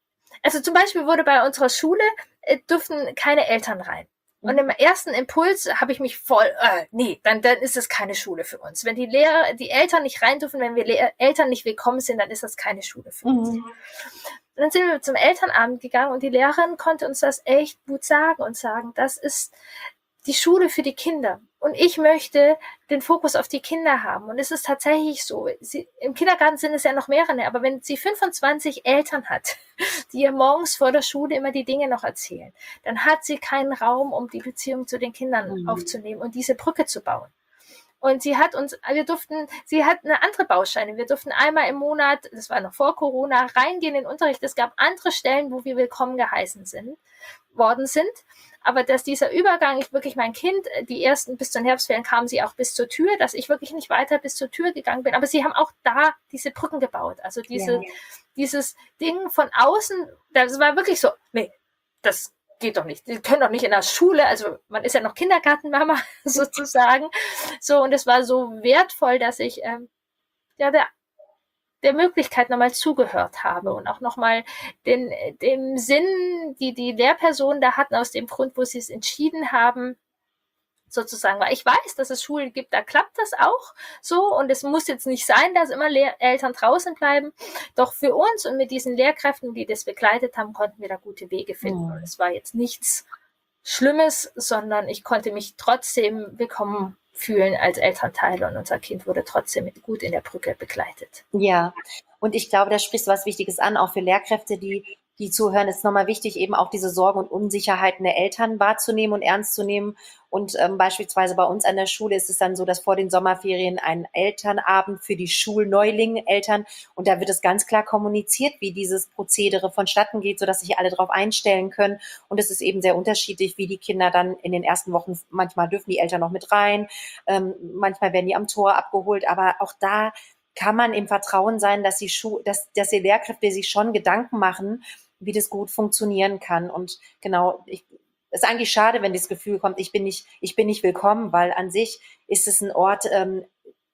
also zum Beispiel wurde bei unserer Schule, äh, durften keine Eltern rein. Und im ersten Impuls habe ich mich voll, äh, nee, dann, dann ist es keine Schule für uns. Wenn die Lehrer, die Eltern nicht rein dürfen, wenn wir Lehr- Eltern nicht willkommen sind, dann ist das keine Schule für uns. Mhm. Und dann sind wir zum Elternabend gegangen und die Lehrerin konnte uns das echt gut sagen und sagen, das ist die Schule für die Kinder. Und ich möchte den Fokus auf die Kinder haben. Und es ist tatsächlich so. Sie, im Kindergarten sind es ja noch mehrere, aber wenn sie fünfundzwanzig Eltern hat, die ihr morgens vor der Schule immer die Dinge noch erzählen, dann hat sie keinen Raum, um die Beziehung zu den Kindern mhm. aufzunehmen und diese Brücke zu bauen. Und sie hat uns, wir durften, sie hat eine andere Bausteine. Wir durften einmal im Monat, das war noch vor Corona, reingehen in den Unterricht. Es gab andere Stellen, wo wir willkommen geheißen sind, worden sind. Aber dass dieser Übergang, ich wirklich mein Kind, die ersten bis zu den Herbstferien kamen sie auch bis zur Tür, dass ich wirklich nicht weiter bis zur Tür gegangen bin. Aber sie haben auch da diese Brücken gebaut. Also diese, ja. dieses Ding von außen, das war wirklich so, nee, das geht doch nicht. Die können doch nicht in der Schule, also man ist ja noch Kindergartenmama sozusagen. So, und es war so wertvoll, dass ich ähm, ja der der Möglichkeit nochmal zugehört habe und auch nochmal den, dem Sinn, die die Lehrpersonen da hatten, aus dem Grund, wo sie es entschieden haben, sozusagen, weil ich weiß, dass es Schulen gibt, da klappt das auch so und es muss jetzt nicht sein, dass immer Lehr- Eltern draußen bleiben, doch für uns und mit diesen Lehrkräften, die das begleitet haben, konnten wir da gute Wege finden und es war jetzt nichts Schlimmes, sondern ich konnte mich trotzdem willkommen fühlen als Elternteil und unser Kind wurde trotzdem gut in der Brücke begleitet. Ja, und ich glaube, da sprichst du was Wichtiges an, auch für Lehrkräfte, die die zuhören, ist nochmal wichtig, eben auch diese Sorgen und Unsicherheiten der Eltern wahrzunehmen und ernst zu nehmen. Und ähm, beispielsweise bei uns an der Schule ist es dann so, dass vor den Sommerferien ein Elternabend für die Schulneulinge Eltern und da wird es ganz klar kommuniziert, wie dieses Prozedere vonstatten geht, sodass sich alle darauf einstellen können. Und es ist eben sehr unterschiedlich, wie die Kinder dann in den ersten Wochen, manchmal dürfen die Eltern noch mit rein, ähm, manchmal werden die am Tor abgeholt, aber auch da kann man im Vertrauen sein, dass die, Schu- dass, dass die Lehrkräfte sich schon Gedanken machen, wie das gut funktionieren kann. Und genau, ich, es ist eigentlich schade, wenn das Gefühl kommt, ich bin nicht, ich bin nicht willkommen, weil an sich ist es ein Ort, ähm,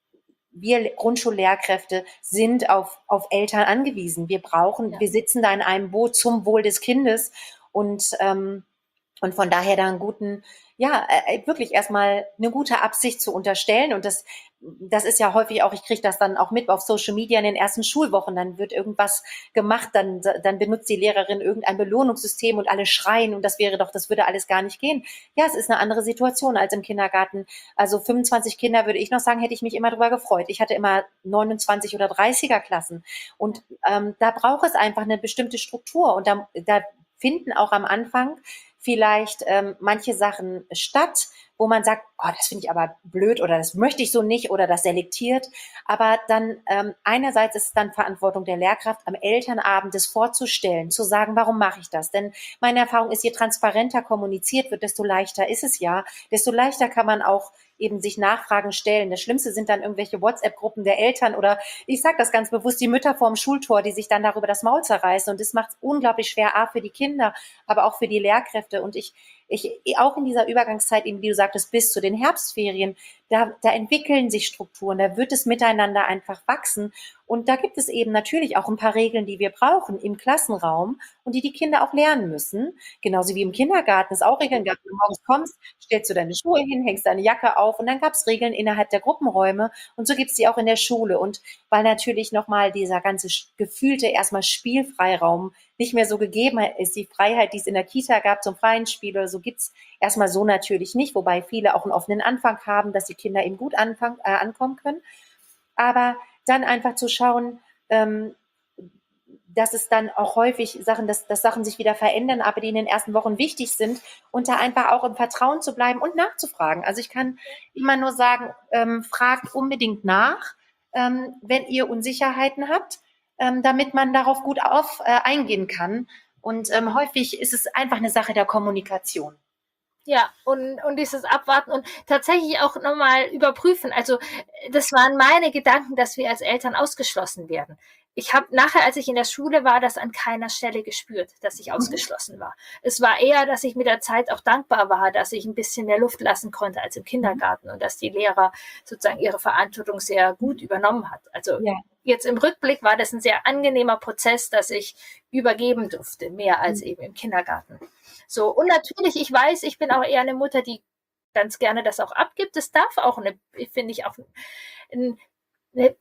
wir Grundschullehrkräfte sind auf, auf Eltern angewiesen. Wir brauchen, ja. wir sitzen da in einem Boot zum Wohl des Kindes und, ähm, und von daher da einen guten, ja, äh, wirklich erstmal eine gute Absicht zu unterstellen. Und das, das ist ja häufig auch, ich kriege das dann auch mit auf Social Media in den ersten Schulwochen, dann wird irgendwas gemacht, dann, dann benutzt die Lehrerin irgendein Belohnungssystem und alle schreien und das wäre doch, das würde alles gar nicht gehen. Ja, es ist eine andere Situation als im Kindergarten. Also fünfundzwanzig Kinder, würde ich noch sagen, hätte ich mich immer drüber gefreut. Ich hatte immer neunundzwanzig oder dreißiger Klassen und ähm, da braucht es einfach eine bestimmte Struktur und da, da finden auch am Anfang vielleicht ähm, manche Sachen statt, wo man sagt, oh, das finde ich aber blöd oder das möchte ich so nicht oder das selektiert. Aber dann ähm, einerseits ist es dann Verantwortung der Lehrkraft, am Elternabend das vorzustellen, zu sagen, warum mache ich das? Denn meine Erfahrung ist, je transparenter kommuniziert wird, desto leichter ist es ja, desto leichter kann man auch eben sich Nachfragen stellen. Das Schlimmste sind dann irgendwelche WhatsApp-Gruppen der Eltern oder ich sage das ganz bewusst, die Mütter vorm Schultor, die sich dann darüber das Maul zerreißen. Und das macht es unglaublich schwer, A, für die Kinder, aber auch für die Lehrkräfte. Und ich, ich auch in dieser Übergangszeit, wie du sagtest, bis zu den Herbstferien, da, da entwickeln sich Strukturen, da wird es miteinander einfach wachsen. Und da gibt es eben natürlich auch ein paar Regeln, die wir brauchen im Klassenraum und die die Kinder auch lernen müssen. Genauso wie im Kindergarten es auch Regeln gab. Wenn du morgens kommst, stellst du deine Schuhe hin, hängst deine Jacke auf und dann gab es Regeln innerhalb der Gruppenräume und so gibt es die auch in der Schule. Und weil natürlich nochmal dieser ganze gefühlte erstmal Spielfreiraum nicht mehr so gegeben ist, die Freiheit, die es in der Kita gab zum freien Spiel oder so, gibt es erstmal so natürlich nicht, wobei viele auch einen offenen Anfang haben, dass die Kinder eben gut anfangen, äh, ankommen können. Aber dann einfach zu schauen, ähm, dass es dann auch häufig Sachen, dass, dass Sachen sich wieder verändern, aber die in den ersten Wochen wichtig sind und da einfach auch im Vertrauen zu bleiben und nachzufragen. Also ich kann immer nur sagen, ähm, fragt unbedingt nach, ähm, wenn ihr Unsicherheiten habt, ähm, damit man darauf gut auf äh, eingehen kann. Und ähm, häufig ist es einfach eine Sache der Kommunikation. Ja, und, und dieses Abwarten und tatsächlich auch nochmal überprüfen. Also das waren meine Gedanken, dass wir als Eltern ausgeschlossen werden. ich habe nachher, als ich in der Schule war, das an keiner Stelle gespürt, dass ich ausgeschlossen war. Es war eher, dass ich mit der Zeit auch dankbar war, dass ich ein bisschen mehr Luft lassen konnte als im Kindergarten und dass die Lehrer sozusagen ihre Verantwortung sehr gut übernommen hat. Also ja. Jetzt im Rückblick war das ein sehr angenehmer Prozess, dass ich übergeben durfte, mehr als eben im Kindergarten. So, und natürlich, ich weiß, ich bin auch eher eine Mutter, die ganz gerne das auch abgibt. Es darf auch eine, finde ich, auch eine, eine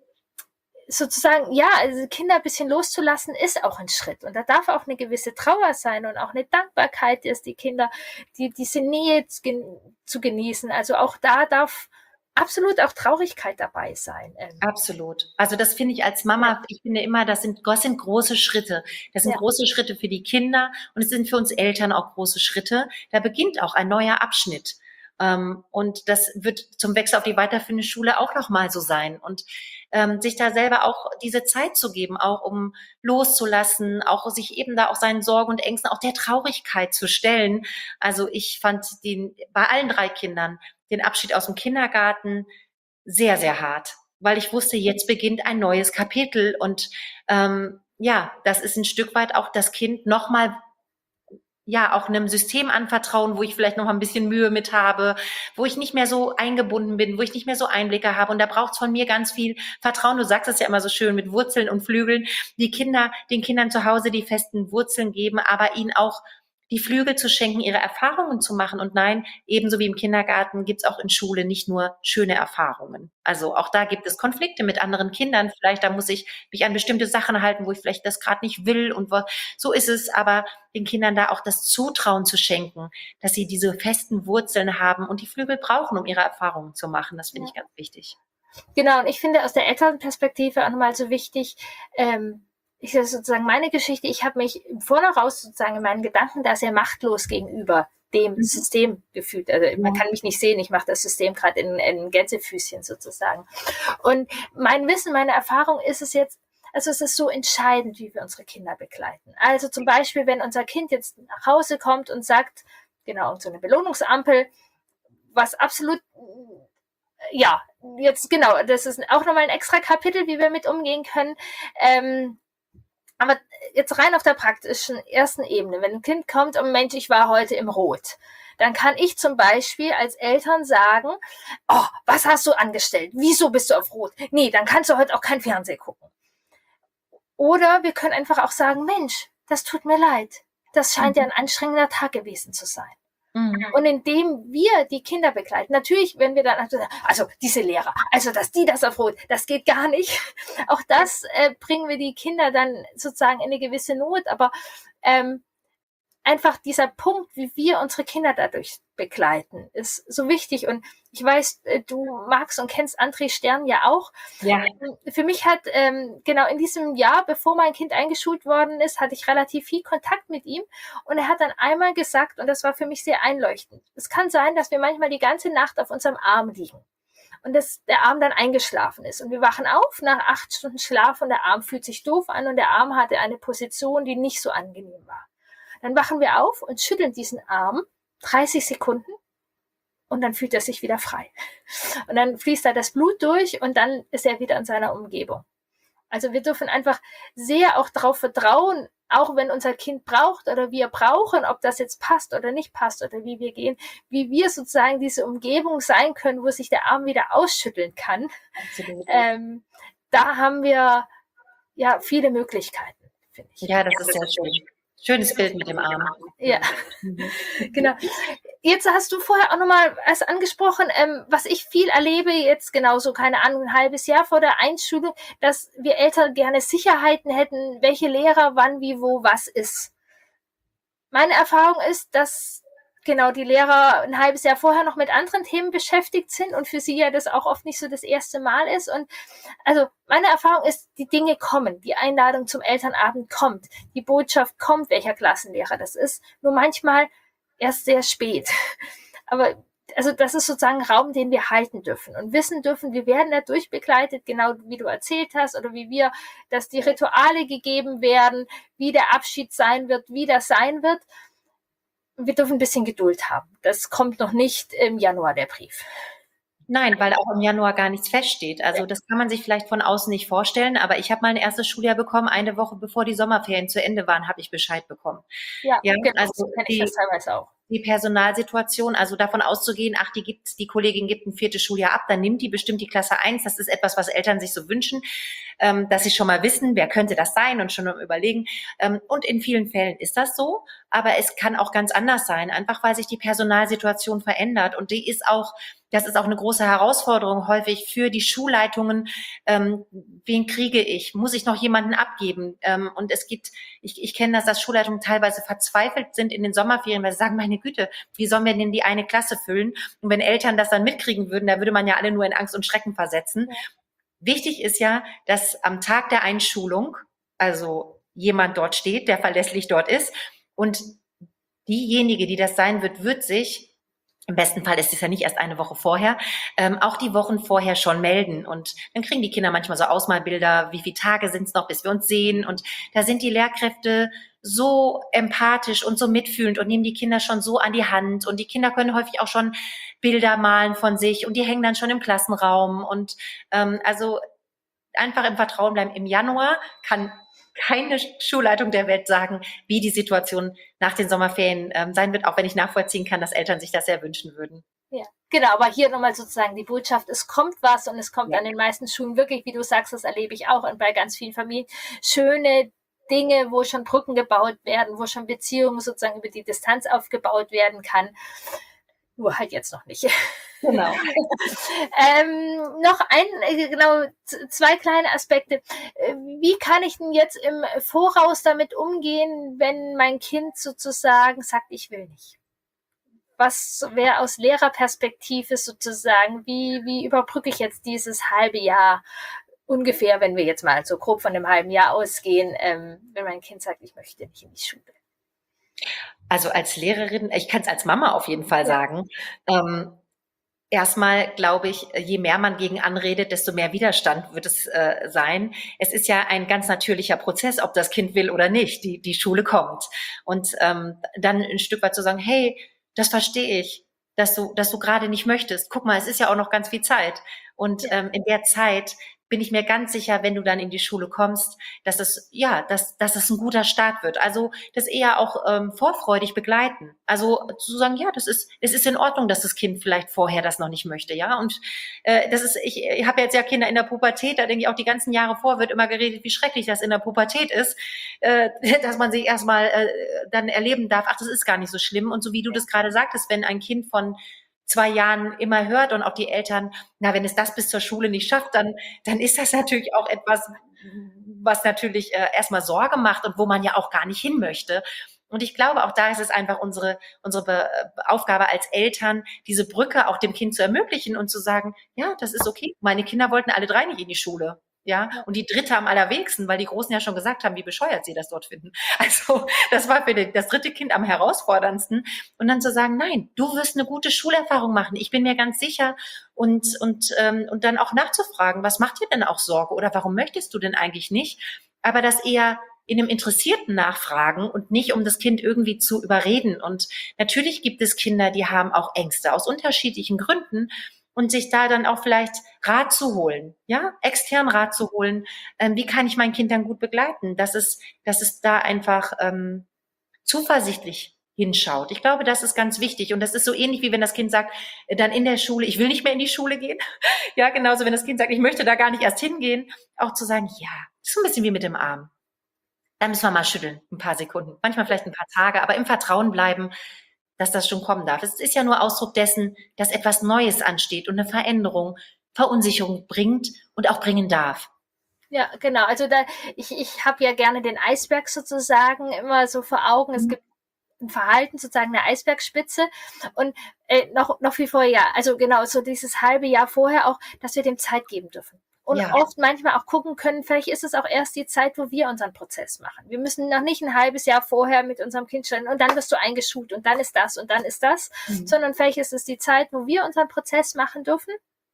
sozusagen, ja, also Kinder ein bisschen loszulassen, ist auch ein Schritt. Und da darf auch eine gewisse Trauer sein und auch eine Dankbarkeit, dass die Kinder, die, diese Nähe zu genießen. Also auch da darf absolut auch Traurigkeit dabei sein. Absolut. Also das finde ich als Mama, ja. ich finde immer, das sind, das sind große Schritte. Das sind ja. große Schritte für die Kinder und es sind für uns Eltern auch große Schritte. Da beginnt auch ein neuer Abschnitt. Um, und das wird zum Wechsel auf die weiterführende Schule auch nochmal so sein. Und ähm, sich da selber auch diese Zeit zu geben, auch um loszulassen, auch sich eben da auch seinen Sorgen und Ängsten, auch der Traurigkeit zu stellen. Also ich fand den bei allen drei Kindern den Abschied aus dem Kindergarten sehr, sehr hart, weil ich wusste, jetzt beginnt ein neues Kapitel. Und ähm, ja, das ist ein Stück weit auch das Kind nochmal ja, auch einem System anvertrauen, wo ich vielleicht noch ein bisschen Mühe mit habe, wo ich nicht mehr so eingebunden bin, wo ich nicht mehr so Einblicke habe. Und da braucht es von mir ganz viel Vertrauen. Du sagst es ja immer so schön mit Wurzeln und Flügeln. Die Kinder, den Kindern zu Hause die festen Wurzeln geben, aber ihnen auch die Flügel zu schenken, ihre Erfahrungen zu machen. Und nein, ebenso wie im Kindergarten gibt es auch in Schule nicht nur schöne Erfahrungen. Also auch da gibt es Konflikte mit anderen Kindern. Vielleicht, da muss ich mich an bestimmte Sachen halten, wo ich vielleicht das gerade nicht will. Und wo, so ist es. Aber den Kindern da auch das Zutrauen zu schenken, dass sie diese festen Wurzeln haben und die Flügel brauchen, um ihre Erfahrungen zu machen. Das finde ich ganz wichtig. Genau, und ich finde aus der Elternperspektive auch nochmal so wichtig, ähm, ich sage sozusagen meine Geschichte, ich habe mich im Voraus sozusagen in meinen Gedanken da sehr machtlos gegenüber dem mhm. System gefühlt. Also man kann mich nicht sehen, ich mache das System gerade in, in Gänsefüßchen sozusagen. Und mein Wissen, meine Erfahrung ist es jetzt, also es ist so entscheidend, wie wir unsere Kinder begleiten. Also zum Beispiel, wenn unser Kind jetzt nach Hause kommt und sagt, genau, und so eine Belohnungsampel, was absolut, ja, jetzt genau, das ist auch nochmal ein extra Kapitel, wie wir mit umgehen können. Ähm, aber jetzt rein auf der praktischen ersten Ebene, wenn ein Kind kommt und Mensch, ich war heute im Rot, dann kann ich zum Beispiel als Eltern sagen, oh, was hast du angestellt? Wieso bist du auf Rot? Nee, dann kannst du heute auch kein Fernsehen gucken. Oder wir können einfach auch sagen, Mensch, das tut mir leid. Das scheint mhm. ja ein anstrengender Tag gewesen zu sein. Mhm. Und indem wir die Kinder begleiten, natürlich, wenn wir dann, also diese Lehrer, also dass die das auf Rot, das geht gar nicht. Auch das äh, bringen wir die Kinder dann sozusagen in eine gewisse Not, aber ähm, einfach dieser Punkt, wie wir unsere Kinder dadurch begleiten, ist so wichtig. Und ich weiß, du magst und kennst André Stern ja auch. Ja. Für mich hat, ähm, genau in diesem Jahr, bevor mein Kind eingeschult worden ist, hatte ich relativ viel Kontakt mit ihm. Und er hat dann einmal gesagt, und das war für mich sehr einleuchtend, es kann sein, dass wir manchmal die ganze Nacht auf unserem Arm liegen. Und dass der Arm dann eingeschlafen ist. Und wir wachen auf nach acht Stunden Schlaf und der Arm fühlt sich doof an und der Arm hatte eine Position, die nicht so angenehm war. Dann wachen wir auf und schütteln diesen Arm dreißig Sekunden und dann fühlt er sich wieder frei. Und dann fließt da das Blut durch und dann ist er wieder in seiner Umgebung. Also wir dürfen einfach sehr auch darauf vertrauen, auch wenn unser Kind braucht oder wir brauchen, ob das jetzt passt oder nicht passt oder wie wir gehen, wie wir sozusagen diese Umgebung sein können, wo sich der Arm wieder ausschütteln kann. Ähm, da haben wir ja viele Möglichkeiten, finde ich. Ja, das ist sehr schön. Schönes Bild mit dem Arm. Ja, mhm. Genau. Jetzt hast du vorher auch nochmal erst angesprochen, ähm, was ich viel erlebe, jetzt genauso, keine Ahnung, ein halbes Jahr vor der Einschulung, dass wir Eltern gerne Sicherheiten hätten, welche Lehrer, wann, wie, wo, was ist. Meine Erfahrung ist, dass genau die Lehrer ein halbes Jahr vorher noch mit anderen Themen beschäftigt sind und für sie ja das auch oft nicht so das erste Mal ist. Und also meine Erfahrung ist, die Dinge kommen, die Einladung zum Elternabend kommt, die Botschaft kommt, welcher Klassenlehrer das ist, nur manchmal erst sehr spät. Aber also das ist sozusagen ein Raum, den wir halten dürfen und wissen dürfen, wir werden da durchbegleitet, genau wie du erzählt hast, oder wie wir, dass die Rituale gegeben werden, wie der Abschied sein wird, wie das sein wird. Wir dürfen ein bisschen Geduld haben. Das kommt noch nicht im Januar, der Brief. Nein, weil auch im Januar gar nichts feststeht. Also das kann man sich vielleicht von außen nicht vorstellen, aber ich habe mein erstes Schuljahr bekommen, eine Woche bevor die Sommerferien zu Ende waren, habe ich Bescheid bekommen. Ja, Ja, genau, so also kenne ich das die teilweise auch. die Personalsituation, also davon auszugehen, ach, die gibt, die Kollegin gibt ein viertes Schuljahr ab, dann nimmt die bestimmt die Klasse eins. Das ist etwas, was Eltern sich so wünschen, ähm, dass sie schon mal wissen, wer könnte das sein und schon mal überlegen. Ähm, und in vielen Fällen ist das so, aber es kann auch ganz anders sein, einfach weil sich die Personalsituation verändert. Und die ist auch, das ist auch eine große Herausforderung häufig für die Schulleitungen. Ähm, wen kriege ich? Muss ich noch jemanden abgeben? Ähm, und es gibt, ich, ich kenne das, dass Schulleitungen teilweise verzweifelt sind in den Sommerferien, weil sie sagen, meine Güte, wie sollen wir denn die eine Klasse füllen? Und wenn Eltern das dann mitkriegen würden, da würde man ja alle nur in Angst und Schrecken versetzen. Ja. Wichtig ist ja, dass am Tag der Einschulung, also jemand dort steht, der verlässlich dort ist, und diejenige, die das sein wird, wird sich, im besten Fall ist es ja nicht erst eine Woche vorher, ähm, auch die Wochen vorher schon melden. Und dann kriegen die Kinder manchmal so Ausmalbilder, wie viele Tage sind es noch, bis wir uns sehen. Und da sind die Lehrkräfte so empathisch und so mitfühlend und nehmen die Kinder schon so an die Hand. Und die Kinder können häufig auch schon Bilder malen von sich und die hängen dann schon im Klassenraum. Und ähm, also einfach im Vertrauen bleiben. Im Januar kann keine Schulleitung der Welt sagen, wie die Situation nach den Sommerferien ähm, sein wird, auch wenn ich nachvollziehen kann, dass Eltern sich das sehr wünschen würden. Ja, genau, aber hier nochmal sozusagen die Botschaft, es kommt was und es kommt ja an den meisten Schulen wirklich, wie du sagst, das erlebe ich auch und bei ganz vielen Familien, schöne Dinge, wo schon Brücken gebaut werden, wo schon Beziehungen sozusagen über die Distanz aufgebaut werden kann. Nur halt jetzt noch nicht. Genau. ähm, noch ein, genau, zwei kleine Aspekte. Wie kann ich denn jetzt im Voraus damit umgehen, wenn mein Kind sozusagen sagt, ich will nicht? Was wäre aus Lehrerperspektive sozusagen, wie, wie überbrücke ich jetzt dieses halbe Jahr ungefähr, wenn wir jetzt mal so grob von einem halben Jahr ausgehen, ähm, wenn mein Kind sagt, ich möchte nicht in die Schule? Also als Lehrerin, ich kann es als Mama auf jeden Fall ja. sagen, ähm, erstmal glaube ich, je mehr man gegen anredet, desto mehr Widerstand wird es äh, sein. Es ist ja ein ganz natürlicher Prozess, ob das Kind will oder nicht, die, die Schule kommt. Und ähm, dann ein Stück weit zu sagen, hey, das verstehe ich, dass du, dass du gerade nicht möchtest. Guck mal, es ist ja auch noch ganz viel Zeit. Und ähm, in der Zeit bin ich mir ganz sicher, wenn du dann in die Schule kommst, dass es, ja, dass, dass es ein guter Start wird. Also das eher auch ähm, vorfreudig begleiten. Also zu sagen, ja, das ist, es ist in Ordnung, dass das Kind vielleicht vorher das noch nicht möchte, ja. Und äh, das ist, ich, ich habe jetzt ja Kinder in der Pubertät, da denke ich auch die ganzen Jahre vor, wird immer geredet, wie schrecklich das in der Pubertät ist, äh, dass man sich erstmal äh, dann erleben darf, ach, das ist gar nicht so schlimm. Und so wie du das gerade sagtest, wenn ein Kind von zwei Jahren immer hört und auch die Eltern, na, wenn es das bis zur Schule nicht schafft, dann, dann ist das natürlich auch etwas, was natürlich äh, erstmal Sorge macht und wo man ja auch gar nicht hin möchte. Und ich glaube, auch da ist es einfach unsere, unsere Be- Aufgabe als Eltern, diese Brücke auch dem Kind zu ermöglichen und zu sagen, ja, das ist okay. Meine Kinder wollten alle drei nicht in die Schule. Ja, und die dritte am allerwenigsten, weil die Großen ja schon gesagt haben, wie bescheuert sie das dort finden. Also das war für die, das dritte Kind am herausforderndsten. Und dann zu sagen, nein, du wirst eine gute Schulerfahrung machen. Ich bin mir ganz sicher. Und, und, ähm, und dann auch nachzufragen, was macht dir denn auch Sorge oder warum möchtest du denn eigentlich nicht? Aber das eher in einem interessierten Nachfragen und nicht, um das Kind irgendwie zu überreden. Und natürlich gibt es Kinder, die haben auch Ängste aus unterschiedlichen Gründen. Und sich da dann auch vielleicht Rat zu holen, ja, extern Rat zu holen. Ähm, wie kann ich mein Kind dann gut begleiten? Dass es, dass es da einfach ähm, zuversichtlich hinschaut. Ich glaube, das ist ganz wichtig. Und das ist so ähnlich, wie wenn das Kind sagt, äh, dann in der Schule, ich will nicht mehr in die Schule gehen. Ja, genauso, wenn das Kind sagt, ich möchte da gar nicht erst hingehen. Auch zu sagen, ja, das ist ein bisschen wie mit dem Arm. Da müssen wir mal schütteln, ein paar Sekunden. Manchmal vielleicht ein paar Tage, aber im Vertrauen bleiben, dass das schon kommen darf. Es ist ja nur Ausdruck dessen, dass etwas Neues ansteht und eine Veränderung, Verunsicherung bringt und auch bringen darf. Ja, genau. Also da, ich, ich habe ja gerne den Eisberg sozusagen immer so vor Augen. Es gibt ein Verhalten, sozusagen eine Eisbergspitze und äh, noch, noch viel vorher, ja, also genau, so dieses halbe Jahr vorher auch, dass wir dem Zeit geben dürfen. Und ja. oft manchmal auch gucken können, vielleicht ist es auch erst die Zeit, wo wir unseren Prozess machen. Wir müssen noch nicht ein halbes Jahr vorher mit unserem Kind stellen und dann wirst du eingeschult und dann ist das und dann ist das, mhm. sondern vielleicht ist es die Zeit, wo wir unseren Prozess machen dürfen.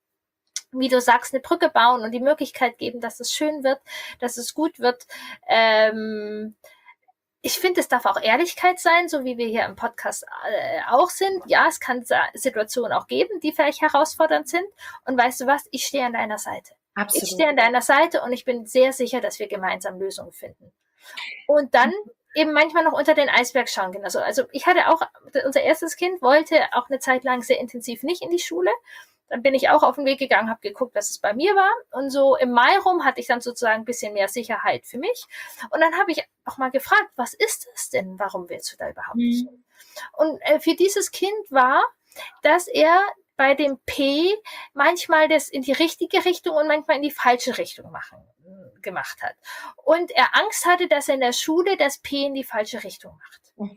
Wie du sagst, eine Brücke bauen und die Möglichkeit geben, dass es schön wird, dass es gut wird. Ähm, ich finde, es darf auch Ehrlichkeit sein, so wie wir hier im Podcast äh, auch sind. Ja, es kann Situationen auch geben, die vielleicht herausfordernd sind. Und weißt du was? Ich stehe an deiner Seite. Absolut. Ich stehe an deiner Seite und ich bin sehr sicher, dass wir gemeinsam Lösungen finden. Und dann eben manchmal noch unter den Eisberg schauen. Also, also ich hatte auch, unser erstes Kind wollte auch eine Zeit lang sehr intensiv nicht in die Schule. Dann bin ich auch auf den Weg gegangen, habe geguckt, was es bei mir war. Und so im Mai rum hatte ich dann sozusagen ein bisschen mehr Sicherheit für mich. Und dann habe ich auch mal gefragt, was ist das denn? Warum willst du da überhaupt nicht hin? Und äh, für dieses Kind war, dass er bei dem P manchmal das in die richtige Richtung und manchmal in die falsche Richtung machen, gemacht hat. Und er Angst hatte, dass er in der Schule das P in die falsche Richtung macht.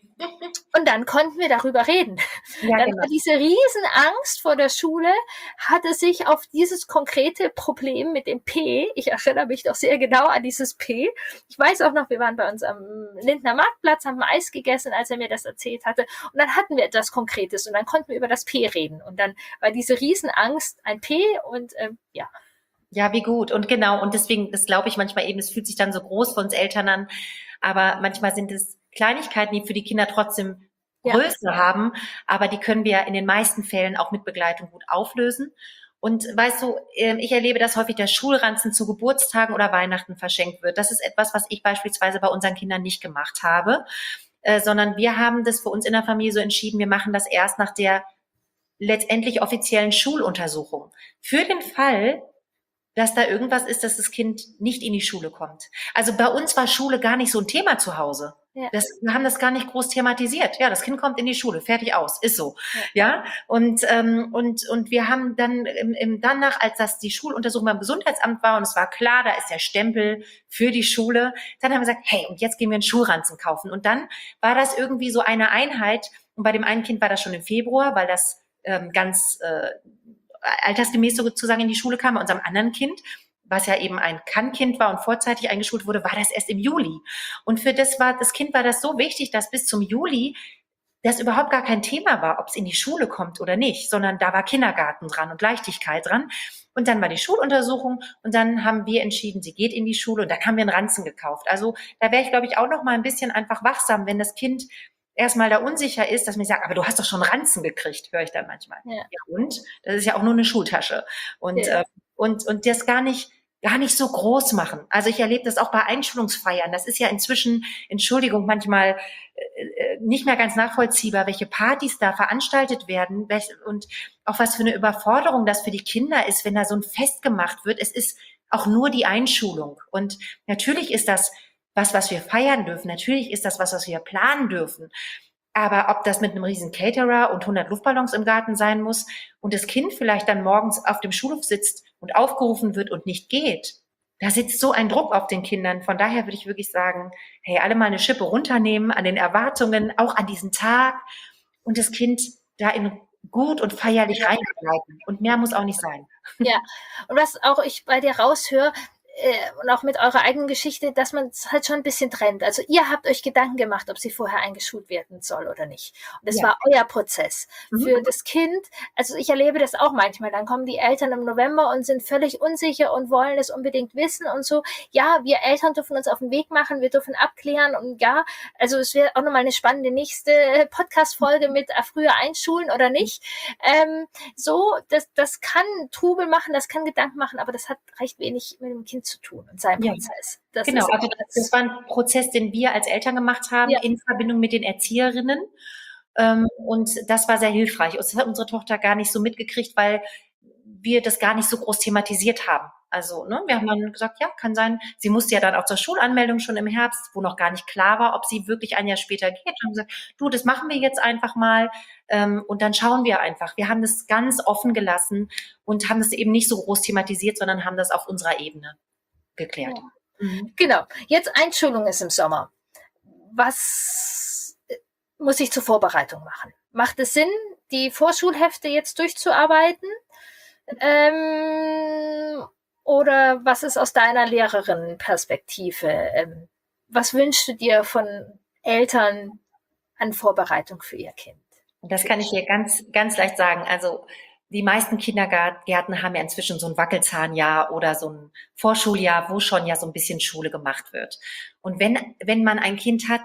Und dann konnten wir darüber reden. Ja, dann genau. War diese Riesenangst vor der Schule hatte sich auf dieses konkrete Problem mit dem P, ich erinnere mich doch sehr genau an dieses P. Ich weiß auch noch, wir waren bei uns am Lindner Marktplatz, haben Eis gegessen, als er mir das erzählt hatte. Und dann hatten wir etwas Konkretes und dann konnten wir über das P reden. Und dann war diese Riesenangst ein P und ähm, ja. Ja, wie gut. Und genau, und deswegen, das glaube ich manchmal eben, es fühlt sich dann so groß für uns Eltern an, aber manchmal sind es Kleinigkeiten, die für die Kinder trotzdem Größe ja. haben, aber die können wir in den meisten Fällen auch mit Begleitung gut auflösen. Und weißt du, ich erlebe, dass häufig der Schulranzen zu Geburtstagen oder Weihnachten verschenkt wird. Das ist etwas, was ich beispielsweise bei unseren Kindern nicht gemacht habe, äh, sondern wir haben das für uns in der Familie so entschieden, wir machen das erst nach der letztendlich offiziellen Schuluntersuchung. Für den Fall, dass da irgendwas ist, dass das Kind nicht in die Schule kommt. Also bei uns war Schule gar nicht so ein Thema zu Hause. Ja. Das, wir haben das gar nicht groß thematisiert. Ja, das Kind kommt in die Schule, fertig aus, ist so. Ja, ja? Und, ähm, und, und wir haben dann im, im, danach, als das die Schuluntersuchung beim Gesundheitsamt war und es war klar, da ist der Stempel für die Schule, dann haben wir gesagt, hey, und jetzt gehen wir einen Schulranzen kaufen. Und dann war das irgendwie so eine Einheit. Und bei dem einen Kind war das schon im Februar, weil das ähm, ganz äh, altersgemäß sozusagen in die Schule kam. Bei unserem anderen Kind, was ja eben ein Kann-Kind war und vorzeitig eingeschult wurde, war das erst im Juli. Und für das war, das Kind war das so wichtig, dass bis zum Juli das überhaupt gar kein Thema war, ob es in die Schule kommt oder nicht, sondern da war Kindergarten dran und Leichtigkeit dran. Und dann war die Schuluntersuchung und dann haben wir entschieden, sie geht in die Schule und dann haben wir einen Ranzen gekauft. Also da wäre ich, glaube ich, auch noch mal ein bisschen einfach wachsam, wenn das Kind erstmal da unsicher ist, dass mir sagt, aber du hast doch schon Ranzen gekriegt, höre ich dann manchmal. Ja. Ja, und? Das ist ja auch nur eine Schultasche. Und, ja. äh, und, und das gar nicht, gar nicht so groß machen. Also ich erlebe das auch bei Einschulungsfeiern. Das ist ja inzwischen, Entschuldigung, manchmal äh, nicht mehr ganz nachvollziehbar, welche Partys da veranstaltet werden welche, und auch was für eine Überforderung das für die Kinder ist, wenn da so ein Fest gemacht wird. Es ist auch nur die Einschulung. Und natürlich ist das was, was wir feiern dürfen. Natürlich ist das was, was wir planen dürfen. Aber ob das mit einem riesen Caterer und hundert Luftballons im Garten sein muss und das Kind vielleicht dann morgens auf dem Schulhof sitzt und aufgerufen wird und nicht geht, da sitzt so ein Druck auf den Kindern. Von daher würde ich wirklich sagen, hey, alle mal eine Schippe runternehmen an den Erwartungen, auch an diesen Tag und das Kind da in gut und feierlich reinbleiben. Und mehr muss auch nicht sein. Ja, und was auch ich bei dir raushöre, und auch mit eurer eigenen Geschichte, dass man es halt schon ein bisschen trennt. Also ihr habt euch Gedanken gemacht, ob sie vorher eingeschult werden soll oder nicht. Und das ja. war euer Prozess. Mhm. Für das Kind, also ich erlebe das auch manchmal, dann kommen die Eltern im November und sind völlig unsicher und wollen es unbedingt wissen und so. Ja, wir Eltern dürfen uns auf den Weg machen, wir dürfen abklären und ja, also es wäre auch nochmal eine spannende nächste Podcast-Folge mit äh, früher einschulen oder nicht. Ähm, so, das, das kann Trubel machen, das kann Gedanken machen, aber das hat recht wenig mit dem Kind zu tun und seinem ja. Prozess. Das genau, also das, das war ein Prozess, den wir als Eltern gemacht haben, ja. in Verbindung mit den Erzieherinnen. Ähm, und das war sehr hilfreich. Und das hat unsere Tochter gar nicht so mitgekriegt, weil wir das gar nicht so groß thematisiert haben. Also, ne, wir haben dann gesagt, ja, kann sein. Sie musste ja dann auch zur Schulanmeldung schon im Herbst, wo noch gar nicht klar war, ob sie wirklich ein Jahr später geht. Und haben gesagt, du, das machen wir jetzt einfach mal. Ähm, und dann schauen wir einfach. Wir haben das ganz offen gelassen und haben das eben nicht so groß thematisiert, sondern haben das auf unserer Ebene geklärt. Ja. Mhm. Genau. Jetzt Einschulung ist im Sommer. Was muss ich zur Vorbereitung machen? Macht es Sinn, die Vorschulhefte jetzt durchzuarbeiten? Ähm, oder was ist aus deiner Lehrerinnenperspektive? Ähm, was wünschst du dir von Eltern an Vorbereitung für ihr Kind? Das kann ich dir ganz, ganz leicht sagen. Also die meisten Kindergärten haben ja inzwischen so ein Wackelzahnjahr oder so ein Vorschuljahr, wo schon ja so ein bisschen Schule gemacht wird. Und wenn, wenn man ein Kind hat,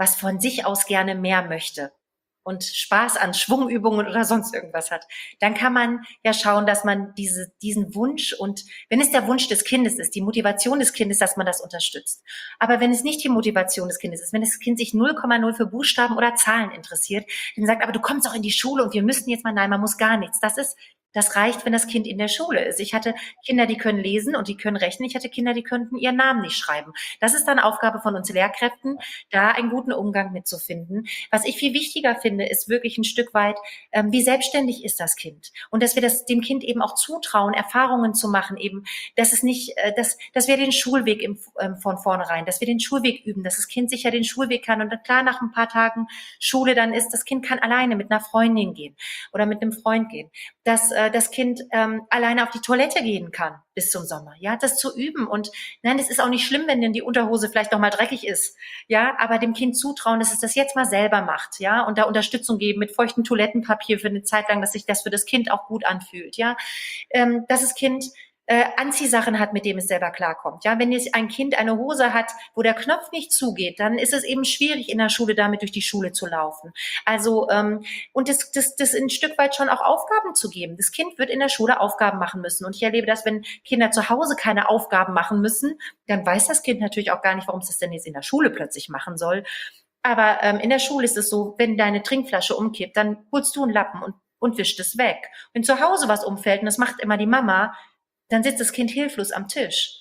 was von sich aus gerne mehr möchte und Spaß an Schwungübungen oder sonst irgendwas hat, dann kann man ja schauen, dass man diese, diesen Wunsch und wenn es der Wunsch des Kindes ist, die Motivation des Kindes, dass man das unterstützt. Aber wenn es nicht die Motivation des Kindes ist, wenn das Kind sich null Komma null für Buchstaben oder Zahlen interessiert, dann sagt, aber du kommst auch in die Schule und wir müssen jetzt mal, nein, man muss gar nichts. Das ist Das reicht, wenn das Kind in der Schule ist. Ich hatte Kinder, die können lesen und die können rechnen. Ich hatte Kinder, die könnten ihren Namen nicht schreiben. Das ist dann Aufgabe von uns Lehrkräften, da einen guten Umgang mitzufinden. Was ich viel wichtiger finde, ist wirklich ein Stück weit, ähm, wie selbstständig ist das Kind? Und dass wir das dem Kind eben auch zutrauen, Erfahrungen zu machen, eben, dass es nicht, äh, dass, dass wir den Schulweg im, ähm, von vornherein, dass wir den Schulweg üben, dass das Kind sicher den Schulweg kann und dann klar nach ein paar Tagen Schule dann ist, das Kind kann alleine mit einer Freundin gehen oder mit einem Freund gehen. Dass äh, das Kind ähm, alleine auf die Toilette gehen kann bis zum Sommer, ja, das zu üben und nein, es ist auch nicht schlimm, wenn denn die Unterhose vielleicht noch mal dreckig ist, ja, aber dem Kind zutrauen, dass es das jetzt mal selber macht, ja, und da Unterstützung geben mit feuchtem Toilettenpapier für eine Zeit lang, dass sich das für das Kind auch gut anfühlt, ja, ähm, dass das Kind äh, Anziehsachen hat, mit dem es selber klarkommt. Ja, wenn jetzt ein Kind eine Hose hat, wo der Knopf nicht zugeht, dann ist es eben schwierig in der Schule damit durch die Schule zu laufen. Also ähm, und das, das, das ein Stück weit schon auch Aufgaben zu geben. Das Kind wird in der Schule Aufgaben machen müssen. Und ich erlebe das, wenn Kinder zu Hause keine Aufgaben machen müssen, dann weiß das Kind natürlich auch gar nicht, warum es das denn jetzt in der Schule plötzlich machen soll. Aber ähm, in der Schule ist es so, wenn deine Trinkflasche umkippt, dann holst du einen Lappen und, und wischt es weg. Wenn zu Hause was umfällt, und das macht immer die Mama, dann sitzt das Kind hilflos am Tisch.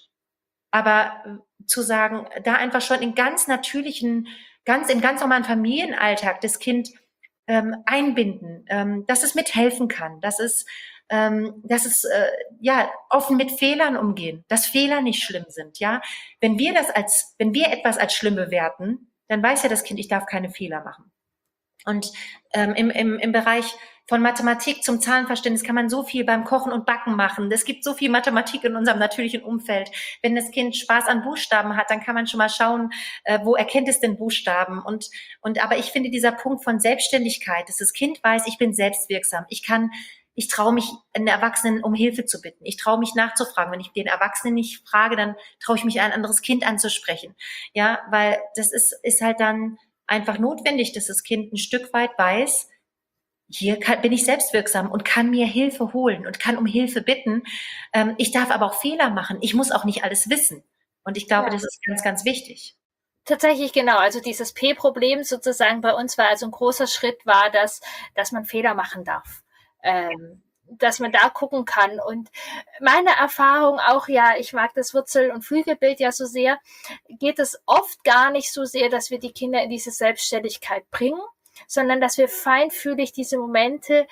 Aber zu sagen, da einfach schon in ganz natürlichen, ganz im ganz normalen Familienalltag das Kind ähm, einbinden, ähm, dass es mithelfen kann, dass es, ähm, dass es äh, ja offen mit Fehlern umgehen, dass Fehler nicht schlimm sind. Ja, wenn wir das als, wenn wir etwas als schlimm bewerten, dann weiß ja das Kind, ich darf keine Fehler machen. Und ähm, im, im, im Bereich von Mathematik zum Zahlenverständnis kann man so viel beim Kochen und Backen machen. Es gibt so viel Mathematik in unserem natürlichen Umfeld. Wenn das Kind Spaß an Buchstaben hat, dann kann man schon mal schauen, äh, wo erkennt es denn Buchstaben? Und, und aber ich finde dieser Punkt von Selbstständigkeit, dass das Kind weiß, ich bin selbstwirksam. Ich kann, ich traue mich, einen Erwachsenen um Hilfe zu bitten. Ich traue mich nachzufragen. Wenn ich den Erwachsenen nicht frage, dann traue ich mich, ein anderes Kind anzusprechen. Ja, weil das ist, ist halt dann einfach notwendig, dass das Kind ein Stück weit weiß, hier kann, bin ich selbstwirksam und kann mir Hilfe holen und kann um Hilfe bitten. Ähm, ich darf aber auch Fehler machen. Ich muss auch nicht alles wissen. Und ich glaube, ja, das ist ganz, ganz wichtig. Tatsächlich, genau. Also dieses P-Problem sozusagen bei uns war, also ein großer Schritt war, dass, dass man Fehler machen darf. Ähm, dass man da gucken kann. Und meine Erfahrung auch, ja, ich mag das Wurzel- und Flügelbild ja so sehr, geht es oft gar nicht so sehr, dass wir die Kinder in diese Selbstständigkeit bringen, sondern dass wir feinfühlig diese Momente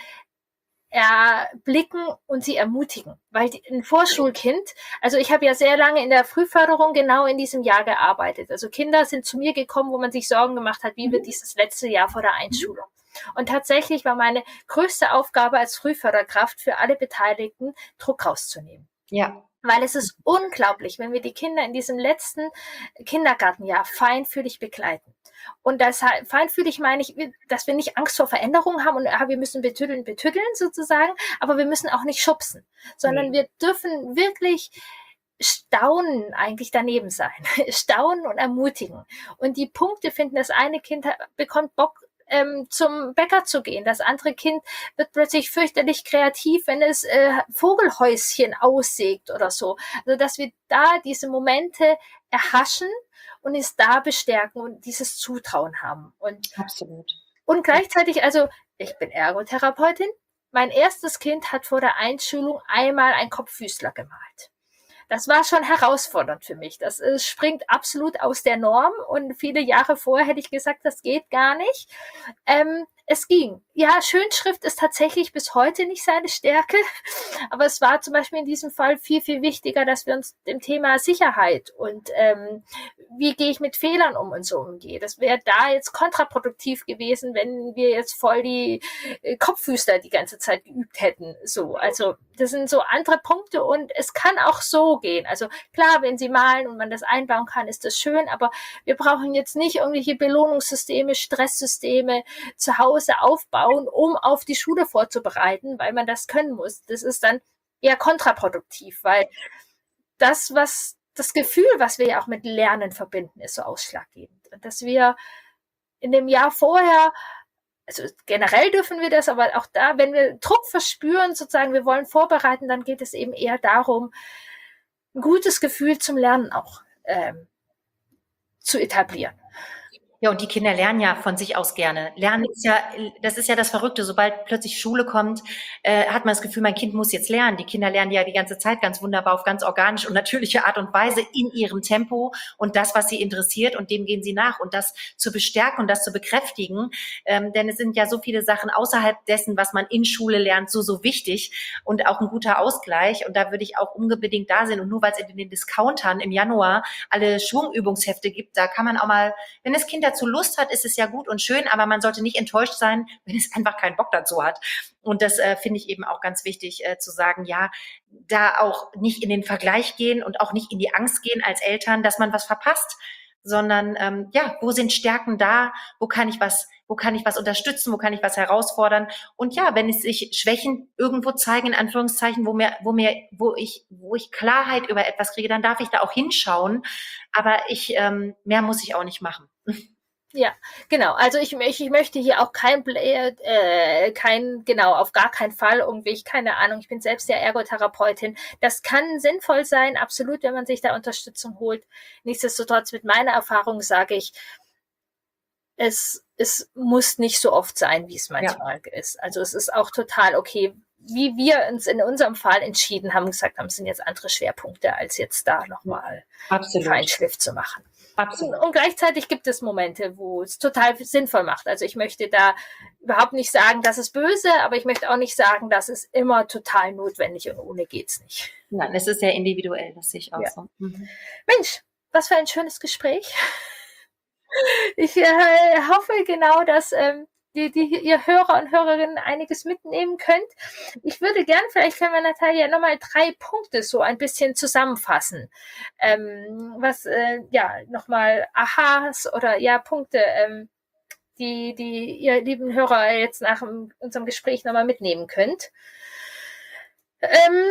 erblicken und sie ermutigen. Weil ein Vorschulkind, also ich habe ja sehr lange in der Frühförderung genau in diesem Jahr gearbeitet. Also Kinder sind zu mir gekommen, wo man sich Sorgen gemacht hat, wie wird dieses letzte Jahr vor der Einschulung. Und tatsächlich war meine größte Aufgabe als Frühförderkraft für alle Beteiligten, Druck rauszunehmen. Ja. Weil es ist unglaublich, wenn wir die Kinder in diesem letzten Kindergartenjahr feinfühlig begleiten. Und das feinfühlig meine ich, dass wir nicht Angst vor Veränderungen haben und ah, wir müssen betüddeln, betüddeln sozusagen, aber wir müssen auch nicht schubsen, sondern mhm. wir dürfen wirklich staunen, eigentlich daneben sein. Staunen und ermutigen. Und die Punkte finden, das eine Kind bekommt Bock, Ähm, zum Bäcker zu gehen. Das andere Kind wird plötzlich fürchterlich kreativ, wenn es äh, Vogelhäuschen aussägt oder so. Also, dass wir da diese Momente erhaschen und es da bestärken und dieses Zutrauen haben. Und, Absolut. Und gleichzeitig, also, ich bin Ergotherapeutin. Mein erstes Kind hat vor der Einschulung einmal ein Kopffüßler gemalt. Das war schon herausfordernd für mich. Das äh, springt absolut aus der Norm und viele Jahre vorher hätte ich gesagt, das geht gar nicht. Ähm, es ging. Ja, Schönschrift ist tatsächlich bis heute nicht seine Stärke, aber es war zum Beispiel in diesem Fall viel, viel wichtiger, dass wir uns dem Thema Sicherheit und ähm, wie gehe ich mit Fehlern um und so umgehe. Das wäre da jetzt kontraproduktiv gewesen, wenn wir jetzt voll die äh, Kopffüßler die ganze Zeit geübt hätten. So, also das sind so andere Punkte und es kann auch so gehen. Also klar, wenn sie malen und man das einbauen kann, ist das schön, aber wir brauchen jetzt nicht irgendwelche Belohnungssysteme, Stresssysteme zu Hause aufbauen, um auf die Schule vorzubereiten, weil man das können muss. Das ist dann eher kontraproduktiv, weil das, was das Gefühl, was wir ja auch mit Lernen verbinden, ist so ausschlaggebend. Dass wir in dem Jahr vorher, also generell dürfen wir das, aber auch da, wenn wir Druck verspüren, sozusagen, wir wollen vorbereiten, dann geht es eben eher darum, ein gutes Gefühl zum Lernen auch ähm, zu etablieren. Ja, und die Kinder lernen ja von sich aus gerne. Lernen ist ja, das ist ja das Verrückte. Sobald plötzlich Schule kommt, äh, hat man das Gefühl, mein Kind muss jetzt lernen. Die Kinder lernen ja die ganze Zeit ganz wunderbar auf ganz organische und natürliche Art und Weise in ihrem Tempo und das, was sie interessiert, und dem gehen sie nach. Und das zu bestärken und das zu bekräftigen, ähm, denn es sind ja so viele Sachen außerhalb dessen, was man in Schule lernt, so, so wichtig und auch ein guter Ausgleich. Und da würde ich auch unbedingt da sein. Und nur weil es in den Discountern im Januar alle Schwungübungshefte gibt, da kann man auch mal, wenn das Kind dazu Lust hat, ist es ja gut und schön, aber man sollte nicht enttäuscht sein, wenn es einfach keinen Bock dazu hat. Und das äh, finde ich eben auch ganz wichtig, äh, zu sagen, ja, da auch nicht in den Vergleich gehen und auch nicht in die Angst gehen als Eltern, dass man was verpasst, sondern ähm, ja, wo sind Stärken da, wo kann ich was, wo kann ich was unterstützen, wo kann ich was herausfordern, und ja, wenn es sich Schwächen irgendwo zeigen, in Anführungszeichen, wo mir, wo mir, wo ich, wo ich Klarheit über etwas kriege, dann darf ich da auch hinschauen, aber ich, ähm, mehr muss ich auch nicht machen. Ja, genau. Also ich, ich, ich möchte hier auch kein, äh, kein, genau, auf gar keinen Fall irgendwie, ich, keine Ahnung, ich bin selbst ja Ergotherapeutin. Das kann sinnvoll sein, absolut, wenn man sich da Unterstützung holt. Nichtsdestotrotz, mit meiner Erfahrung sage ich, es, es muss nicht so oft sein, wie es manchmal ja. ist. Also es ist auch total okay, wie wir uns in unserem Fall entschieden haben, gesagt haben, es sind jetzt andere Schwerpunkte, als jetzt da nochmal einen Feinschliff zu machen. Absolut. Und gleichzeitig gibt es Momente, wo es total sinnvoll macht. Also ich möchte da überhaupt nicht sagen, das ist böse, aber ich möchte auch nicht sagen, das ist immer total notwendig und ohne geht's nicht. Nein, es ist sehr individuell, das sehe ich auch ja. so. Mhm. Mensch, was für ein schönes Gespräch. Ich äh, hoffe genau, dass ähm, die, die ihr Hörer und Hörerinnen einiges mitnehmen könnt. Ich würde gern, vielleicht können wir, Natalia, nochmal drei Punkte so ein bisschen zusammenfassen. Ähm, was, äh, ja, nochmal Aha's oder ja, Punkte, ähm, die, die ihr lieben Hörer jetzt nach unserem Gespräch nochmal mitnehmen könnt. Ähm,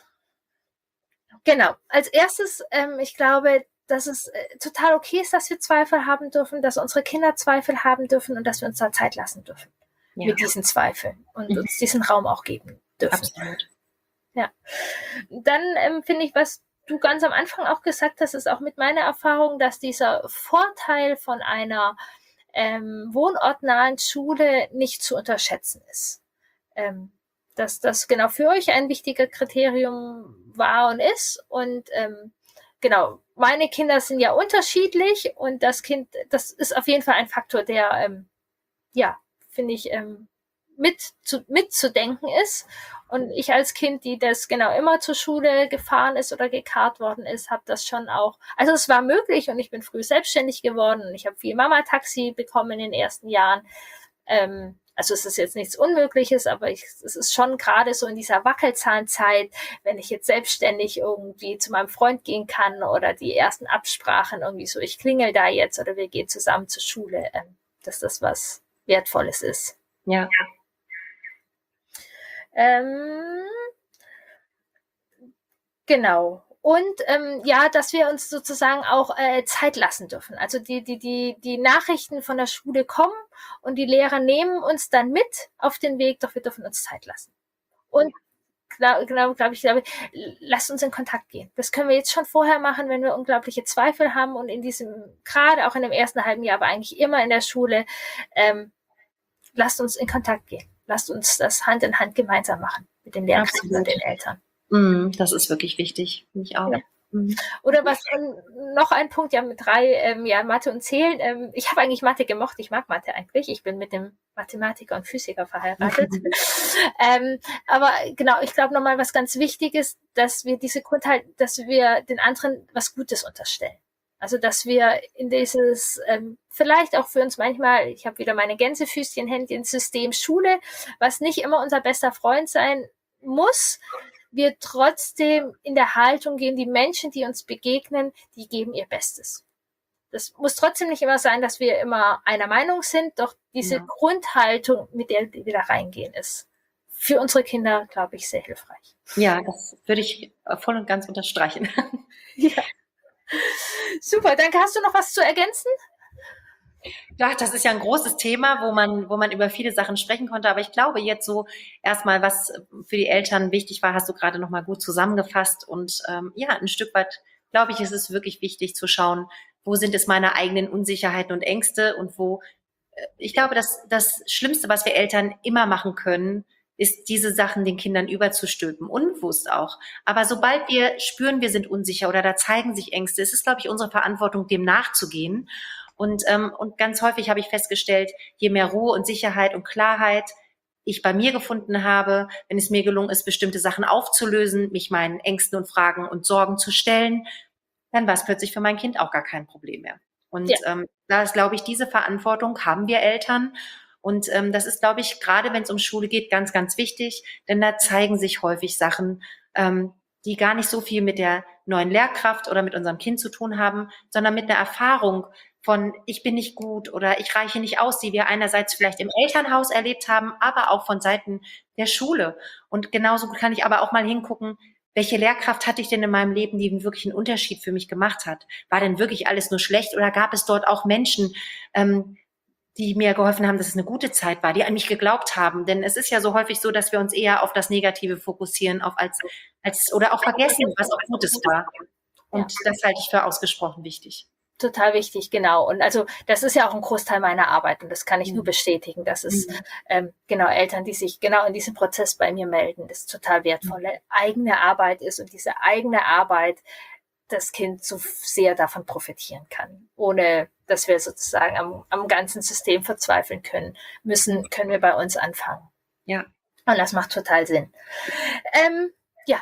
genau, als erstes, ähm, ich glaube, dass es äh, total okay ist, dass wir Zweifel haben dürfen, dass unsere Kinder Zweifel haben dürfen und dass wir uns da Zeit lassen dürfen ja. mit diesen Zweifeln und mhm. uns diesen Raum auch geben dürfen. Absolut. Ja. Dann ähm, finde ich, was du ganz am Anfang auch gesagt hast, ist auch mit meiner Erfahrung, dass dieser Vorteil von einer ähm, wohnortnahen Schule nicht zu unterschätzen ist. Ähm, dass das genau für euch ein wichtiger Kriterium war und ist und ähm, genau, meine Kinder sind ja unterschiedlich und das Kind, das ist auf jeden Fall ein Faktor, der, ähm, ja, finde ich, ähm, mit zu, mitzudenken ist. Und ich als Kind, die das genau immer zur Schule gefahren ist oder gekarrt worden ist, habe das schon auch, also es war möglich und ich bin früh selbstständig geworden und ich habe viel Mama-Taxi bekommen in den ersten Jahren. Ähm, Also es ist jetzt nichts Unmögliches, aber ich, es ist schon gerade so in dieser Wackelzahnzeit, wenn ich jetzt selbstständig irgendwie zu meinem Freund gehen kann oder die ersten Absprachen irgendwie so, ich klingel da jetzt oder wir gehen zusammen zur Schule, ähm, dass das was Wertvolles ist. Ja. Ähm, genau. Und ähm, ja, dass wir uns sozusagen auch äh, Zeit lassen dürfen. Also die, die, die, die Nachrichten von der Schule kommen und die Lehrer nehmen uns dann mit auf den Weg, doch wir dürfen uns Zeit lassen. Und genau, glaube glaub ich, glaube, lasst uns in Kontakt gehen. Das können wir jetzt schon vorher machen, wenn wir unglaubliche Zweifel haben und in diesem, gerade auch in dem ersten halben Jahr, aber eigentlich immer in der Schule, ähm, lasst uns in Kontakt gehen. Lasst uns das Hand in Hand gemeinsam machen mit den Lehrkräften und den Eltern. Das ist wirklich wichtig, finde ich auch. Ja. Mhm. Oder was, noch ein Punkt, ja, mit drei, ähm, ja, Mathe und Zählen. Ähm, ich habe eigentlich Mathe gemocht, ich mag Mathe eigentlich. Ich bin mit dem Mathematiker und Physiker verheiratet. Mhm. ähm, aber genau, ich glaube nochmal, was ganz wichtig ist, dass wir diese Grundhalt, dass wir den anderen was Gutes unterstellen. Also, dass wir in dieses, ähm, vielleicht auch für uns manchmal, ich habe wieder meine Gänsefüßchenhändchen, System Schule, was nicht immer unser bester Freund sein muss, wir trotzdem in der Haltung gehen, die Menschen, die uns begegnen, die geben ihr Bestes. Das muss trotzdem nicht immer sein, dass wir immer einer Meinung sind, doch diese ja. Grundhaltung, mit der wir da reingehen, ist für unsere Kinder, glaube ich, sehr hilfreich. Ja, das würde ich voll und ganz unterstreichen. Ja. Super, danke. Hast du noch was zu ergänzen? Ja, das ist ja ein großes Thema, wo man, wo man über viele Sachen sprechen konnte. Aber ich glaube jetzt so erstmal, was für die Eltern wichtig war, hast du gerade noch mal gut zusammengefasst. Und ähm, ja, ein Stück weit, glaube ich, ist es wirklich wichtig zu schauen, wo sind es meine eigenen Unsicherheiten und Ängste und wo, äh, ich glaube, dass das Schlimmste, was wir Eltern immer machen können, ist diese Sachen den Kindern überzustülpen, unbewusst auch. Aber sobald wir spüren, wir sind unsicher oder da zeigen sich Ängste, ist es, glaube ich, unsere Verantwortung, dem nachzugehen. Und, ähm, und ganz häufig habe ich festgestellt, je mehr Ruhe und Sicherheit und Klarheit ich bei mir gefunden habe, wenn es mir gelungen ist, bestimmte Sachen aufzulösen, mich meinen Ängsten und Fragen und Sorgen zu stellen, dann war es plötzlich für mein Kind auch gar kein Problem mehr. Und Ja. ähm, da ist, glaube ich, diese Verantwortung haben wir Eltern. Und ähm, das ist, glaube ich, gerade wenn es um Schule geht, ganz, ganz wichtig, denn da zeigen sich häufig Sachen, ähm, die gar nicht so viel mit der neuen Lehrkraft oder mit unserem Kind zu tun haben, sondern mit einer Erfahrung von ich bin nicht gut oder ich reiche nicht aus, die wir einerseits vielleicht im Elternhaus erlebt haben, aber auch von Seiten der Schule. Und genauso kann ich aber auch mal hingucken, welche Lehrkraft hatte ich denn in meinem Leben, die wirklich einen Unterschied für mich gemacht hat? War denn wirklich alles nur schlecht oder gab es dort auch Menschen, ähm, die mir geholfen haben, dass es eine gute Zeit war, die an mich geglaubt haben? Denn es ist ja so häufig so, dass wir uns eher auf das Negative fokussieren, auf als, als oder auch vergessen, was auch Gutes war. Und Ja. das halte ich für ausgesprochen wichtig. Total wichtig, genau. Und also das ist ja auch ein Großteil meiner Arbeit und das kann ich nur bestätigen, dass es Mhm. ähm, genau Eltern, die sich genau in diesem Prozess bei mir melden, das total wertvolle eigene Arbeit ist und diese eigene Arbeit das Kind so sehr davon profitieren kann, ohne dass wir sozusagen am, am ganzen System verzweifeln können müssen, können wir bei uns anfangen. Ja. Und das macht total Sinn. Ähm, ja.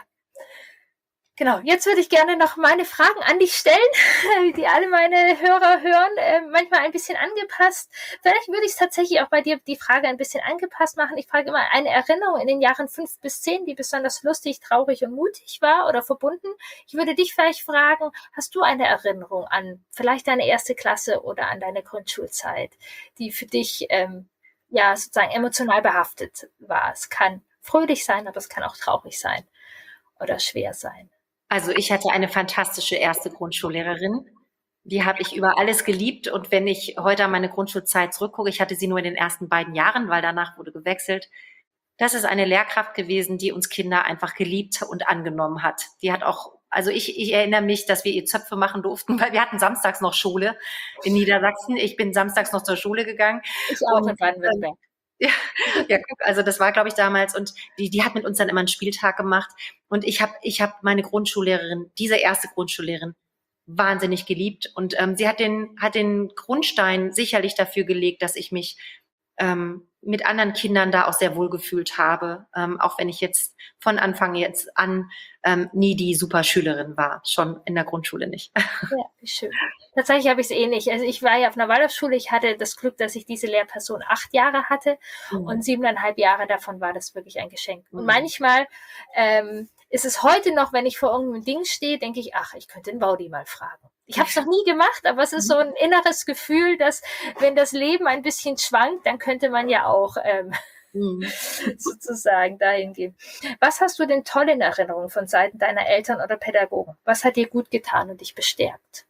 Genau, jetzt würde ich gerne noch meine Fragen an dich stellen, die alle meine Hörer hören, äh, manchmal ein bisschen angepasst. Vielleicht würde ich es tatsächlich auch bei dir die Frage ein bisschen angepasst machen. Ich frage immer eine Erinnerung in den Jahren fünf bis zehn, die besonders lustig, traurig und mutig war oder verbunden. Ich würde dich vielleicht fragen, hast du eine Erinnerung an vielleicht deine erste Klasse oder an deine Grundschulzeit, die für dich ähm, ja sozusagen emotional behaftet war? Es kann fröhlich sein, aber es kann auch traurig sein oder schwer sein. Also ich hatte eine fantastische erste Grundschullehrerin. Die habe ich über alles geliebt. Und wenn ich heute an meine Grundschulzeit zurückgucke, ich hatte sie nur in den ersten beiden Jahren, weil danach wurde gewechselt. Das ist eine Lehrkraft gewesen, die uns Kinder einfach geliebt und angenommen hat. Die hat auch, also ich, ich erinnere mich, dass wir ihr Zöpfe machen durften, weil wir hatten samstags noch Schule in Niedersachsen. Ich bin samstags noch zur Schule gegangen. Ich auch in Baden-Württemberg. Ja, ja, guck, also das war, glaube ich, damals und die, die hat mit uns dann immer einen Spieltag gemacht und ich habe ich hab meine Grundschullehrerin, diese erste Grundschullehrerin, wahnsinnig geliebt und ähm, sie hat den, hat den Grundstein sicherlich dafür gelegt, dass ich mich ähm, mit anderen Kindern da auch sehr wohl gefühlt habe, ähm, auch wenn ich jetzt von Anfang jetzt an ähm, nie die Superschülerin war, schon in der Grundschule nicht. Ja, wie schön. Tatsächlich habe ich es ähnlich. Also ich war ja auf einer Waldorfschule. Ich hatte das Glück, dass ich diese Lehrperson acht Jahre hatte Mhm. und siebeneinhalb Jahre davon war das wirklich ein Geschenk. Und Mhm. manchmal ähm, ist es heute noch, wenn ich vor irgendeinem Ding stehe, denke ich, ach, ich könnte den Baudi mal fragen. Ich habe es noch nie gemacht, aber es ist so ein inneres Gefühl, dass wenn das Leben ein bisschen schwankt, dann könnte man ja auch ähm, Mhm. sozusagen dahin gehen. Was hast du denn toll in Erinnerung von Seiten deiner Eltern oder Pädagogen? Was hat dir gut getan und dich bestärkt?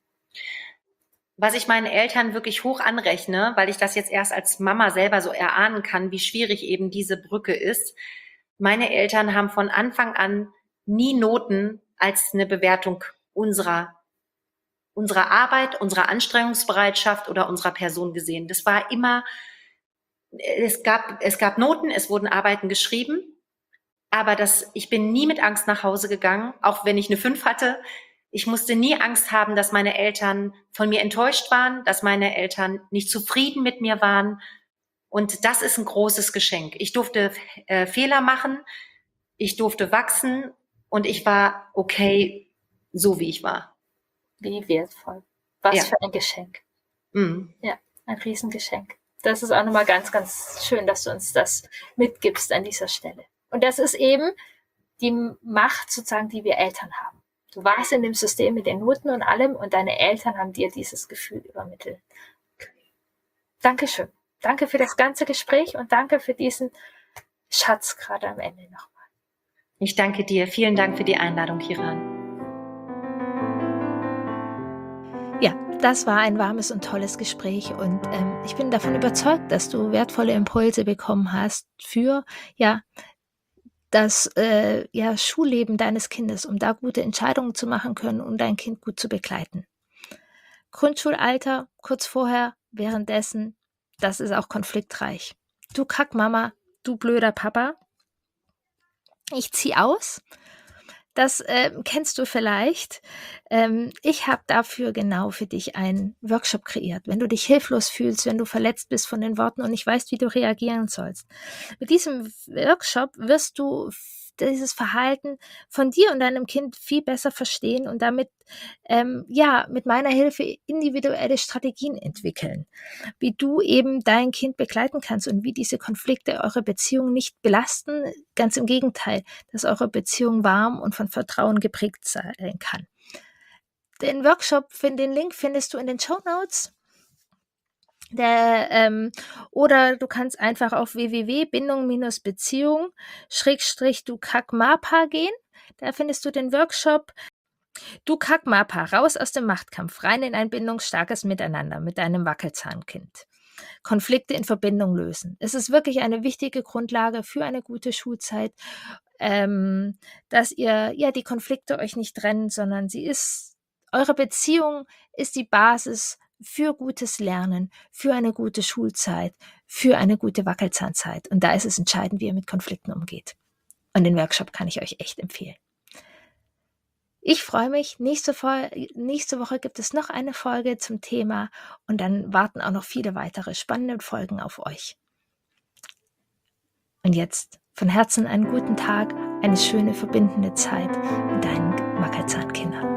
Was ich meinen Eltern wirklich hoch anrechne, weil ich das jetzt erst als Mama selber so erahnen kann, wie schwierig eben diese Brücke ist. Meine Eltern haben von Anfang an nie Noten als eine Bewertung unserer unserer Arbeit, unserer Anstrengungsbereitschaft oder unserer Person gesehen. Das war immer, es gab, es gab Noten, es wurden Arbeiten geschrieben, aber das, ich bin nie mit Angst nach Hause gegangen, auch wenn ich eine fünf hatte. Ich musste nie Angst haben, dass meine Eltern von mir enttäuscht waren, dass meine Eltern nicht zufrieden mit mir waren. Und das ist ein großes Geschenk. Ich durfte äh, Fehler machen, ich durfte wachsen und ich war okay, so wie ich war. Wie wertvoll. Was Ja. für ein Geschenk. Mhm. Ja, ein Riesengeschenk. Das ist auch nochmal ganz, ganz schön, dass du uns das mitgibst an dieser Stelle. Und das ist eben die Macht sozusagen, die wir Eltern haben. Du warst in dem System mit den Noten und allem und deine Eltern haben dir dieses Gefühl übermittelt. Dankeschön. Danke für das ganze Gespräch und danke für diesen Schatz gerade am Ende nochmal. Ich danke dir. Vielen Dank für die Einladung, Kiran. Ja, das war ein warmes und tolles Gespräch und ähm, ich bin davon überzeugt, dass du wertvolle Impulse bekommen hast für ja das äh, ja, Schulleben deines Kindes, um da gute Entscheidungen zu machen können und dein Kind gut zu begleiten. Grundschulalter, kurz vorher, währenddessen, das ist auch konfliktreich. Du Kackmama, du blöder Papa, ich zieh aus. Das äh, kennst du vielleicht. Ähm, ich habe dafür genau für dich einen Workshop kreiert. Wenn du dich hilflos fühlst, wenn du verletzt bist von den Worten und nicht weißt, wie du reagieren sollst. Mit diesem Workshop wirst du dieses Verhalten von dir und deinem Kind viel besser verstehen und damit ähm, ja mit meiner Hilfe individuelle Strategien entwickeln, wie du eben dein Kind begleiten kannst und wie diese Konflikte eure Beziehung nicht belasten. Ganz im Gegenteil, dass eure Beziehung warm und von Vertrauen geprägt sein kann. Den Workshop, den Link findest du in den Shownotes. Der, ähm, oder du kannst einfach auf w w w punkt bindung beziehung schrägstrich du Kackmapa gehen. Da findest du den Workshop Du Kackmapa, raus aus dem Machtkampf, rein in ein bindungsstarkes Miteinander mit deinem Wackelzahnkind. Konflikte in Verbindung lösen. Es ist wirklich eine wichtige Grundlage für eine gute Schulzeit, ähm, dass ihr ja die Konflikte euch nicht trennen, sondern sie ist, eure Beziehung ist die Basis für gutes Lernen, für eine gute Schulzeit, für eine gute Wackelzahnzeit. Und da ist es entscheidend, wie ihr mit Konflikten umgeht. Und den Workshop kann ich euch echt empfehlen. Ich freue mich. Nächste, nächste Woche gibt es noch eine Folge zum Thema und dann warten auch noch viele weitere spannende Folgen auf euch. Und jetzt von Herzen einen guten Tag, eine schöne verbindende Zeit mit deinen Wackelzahnkindern.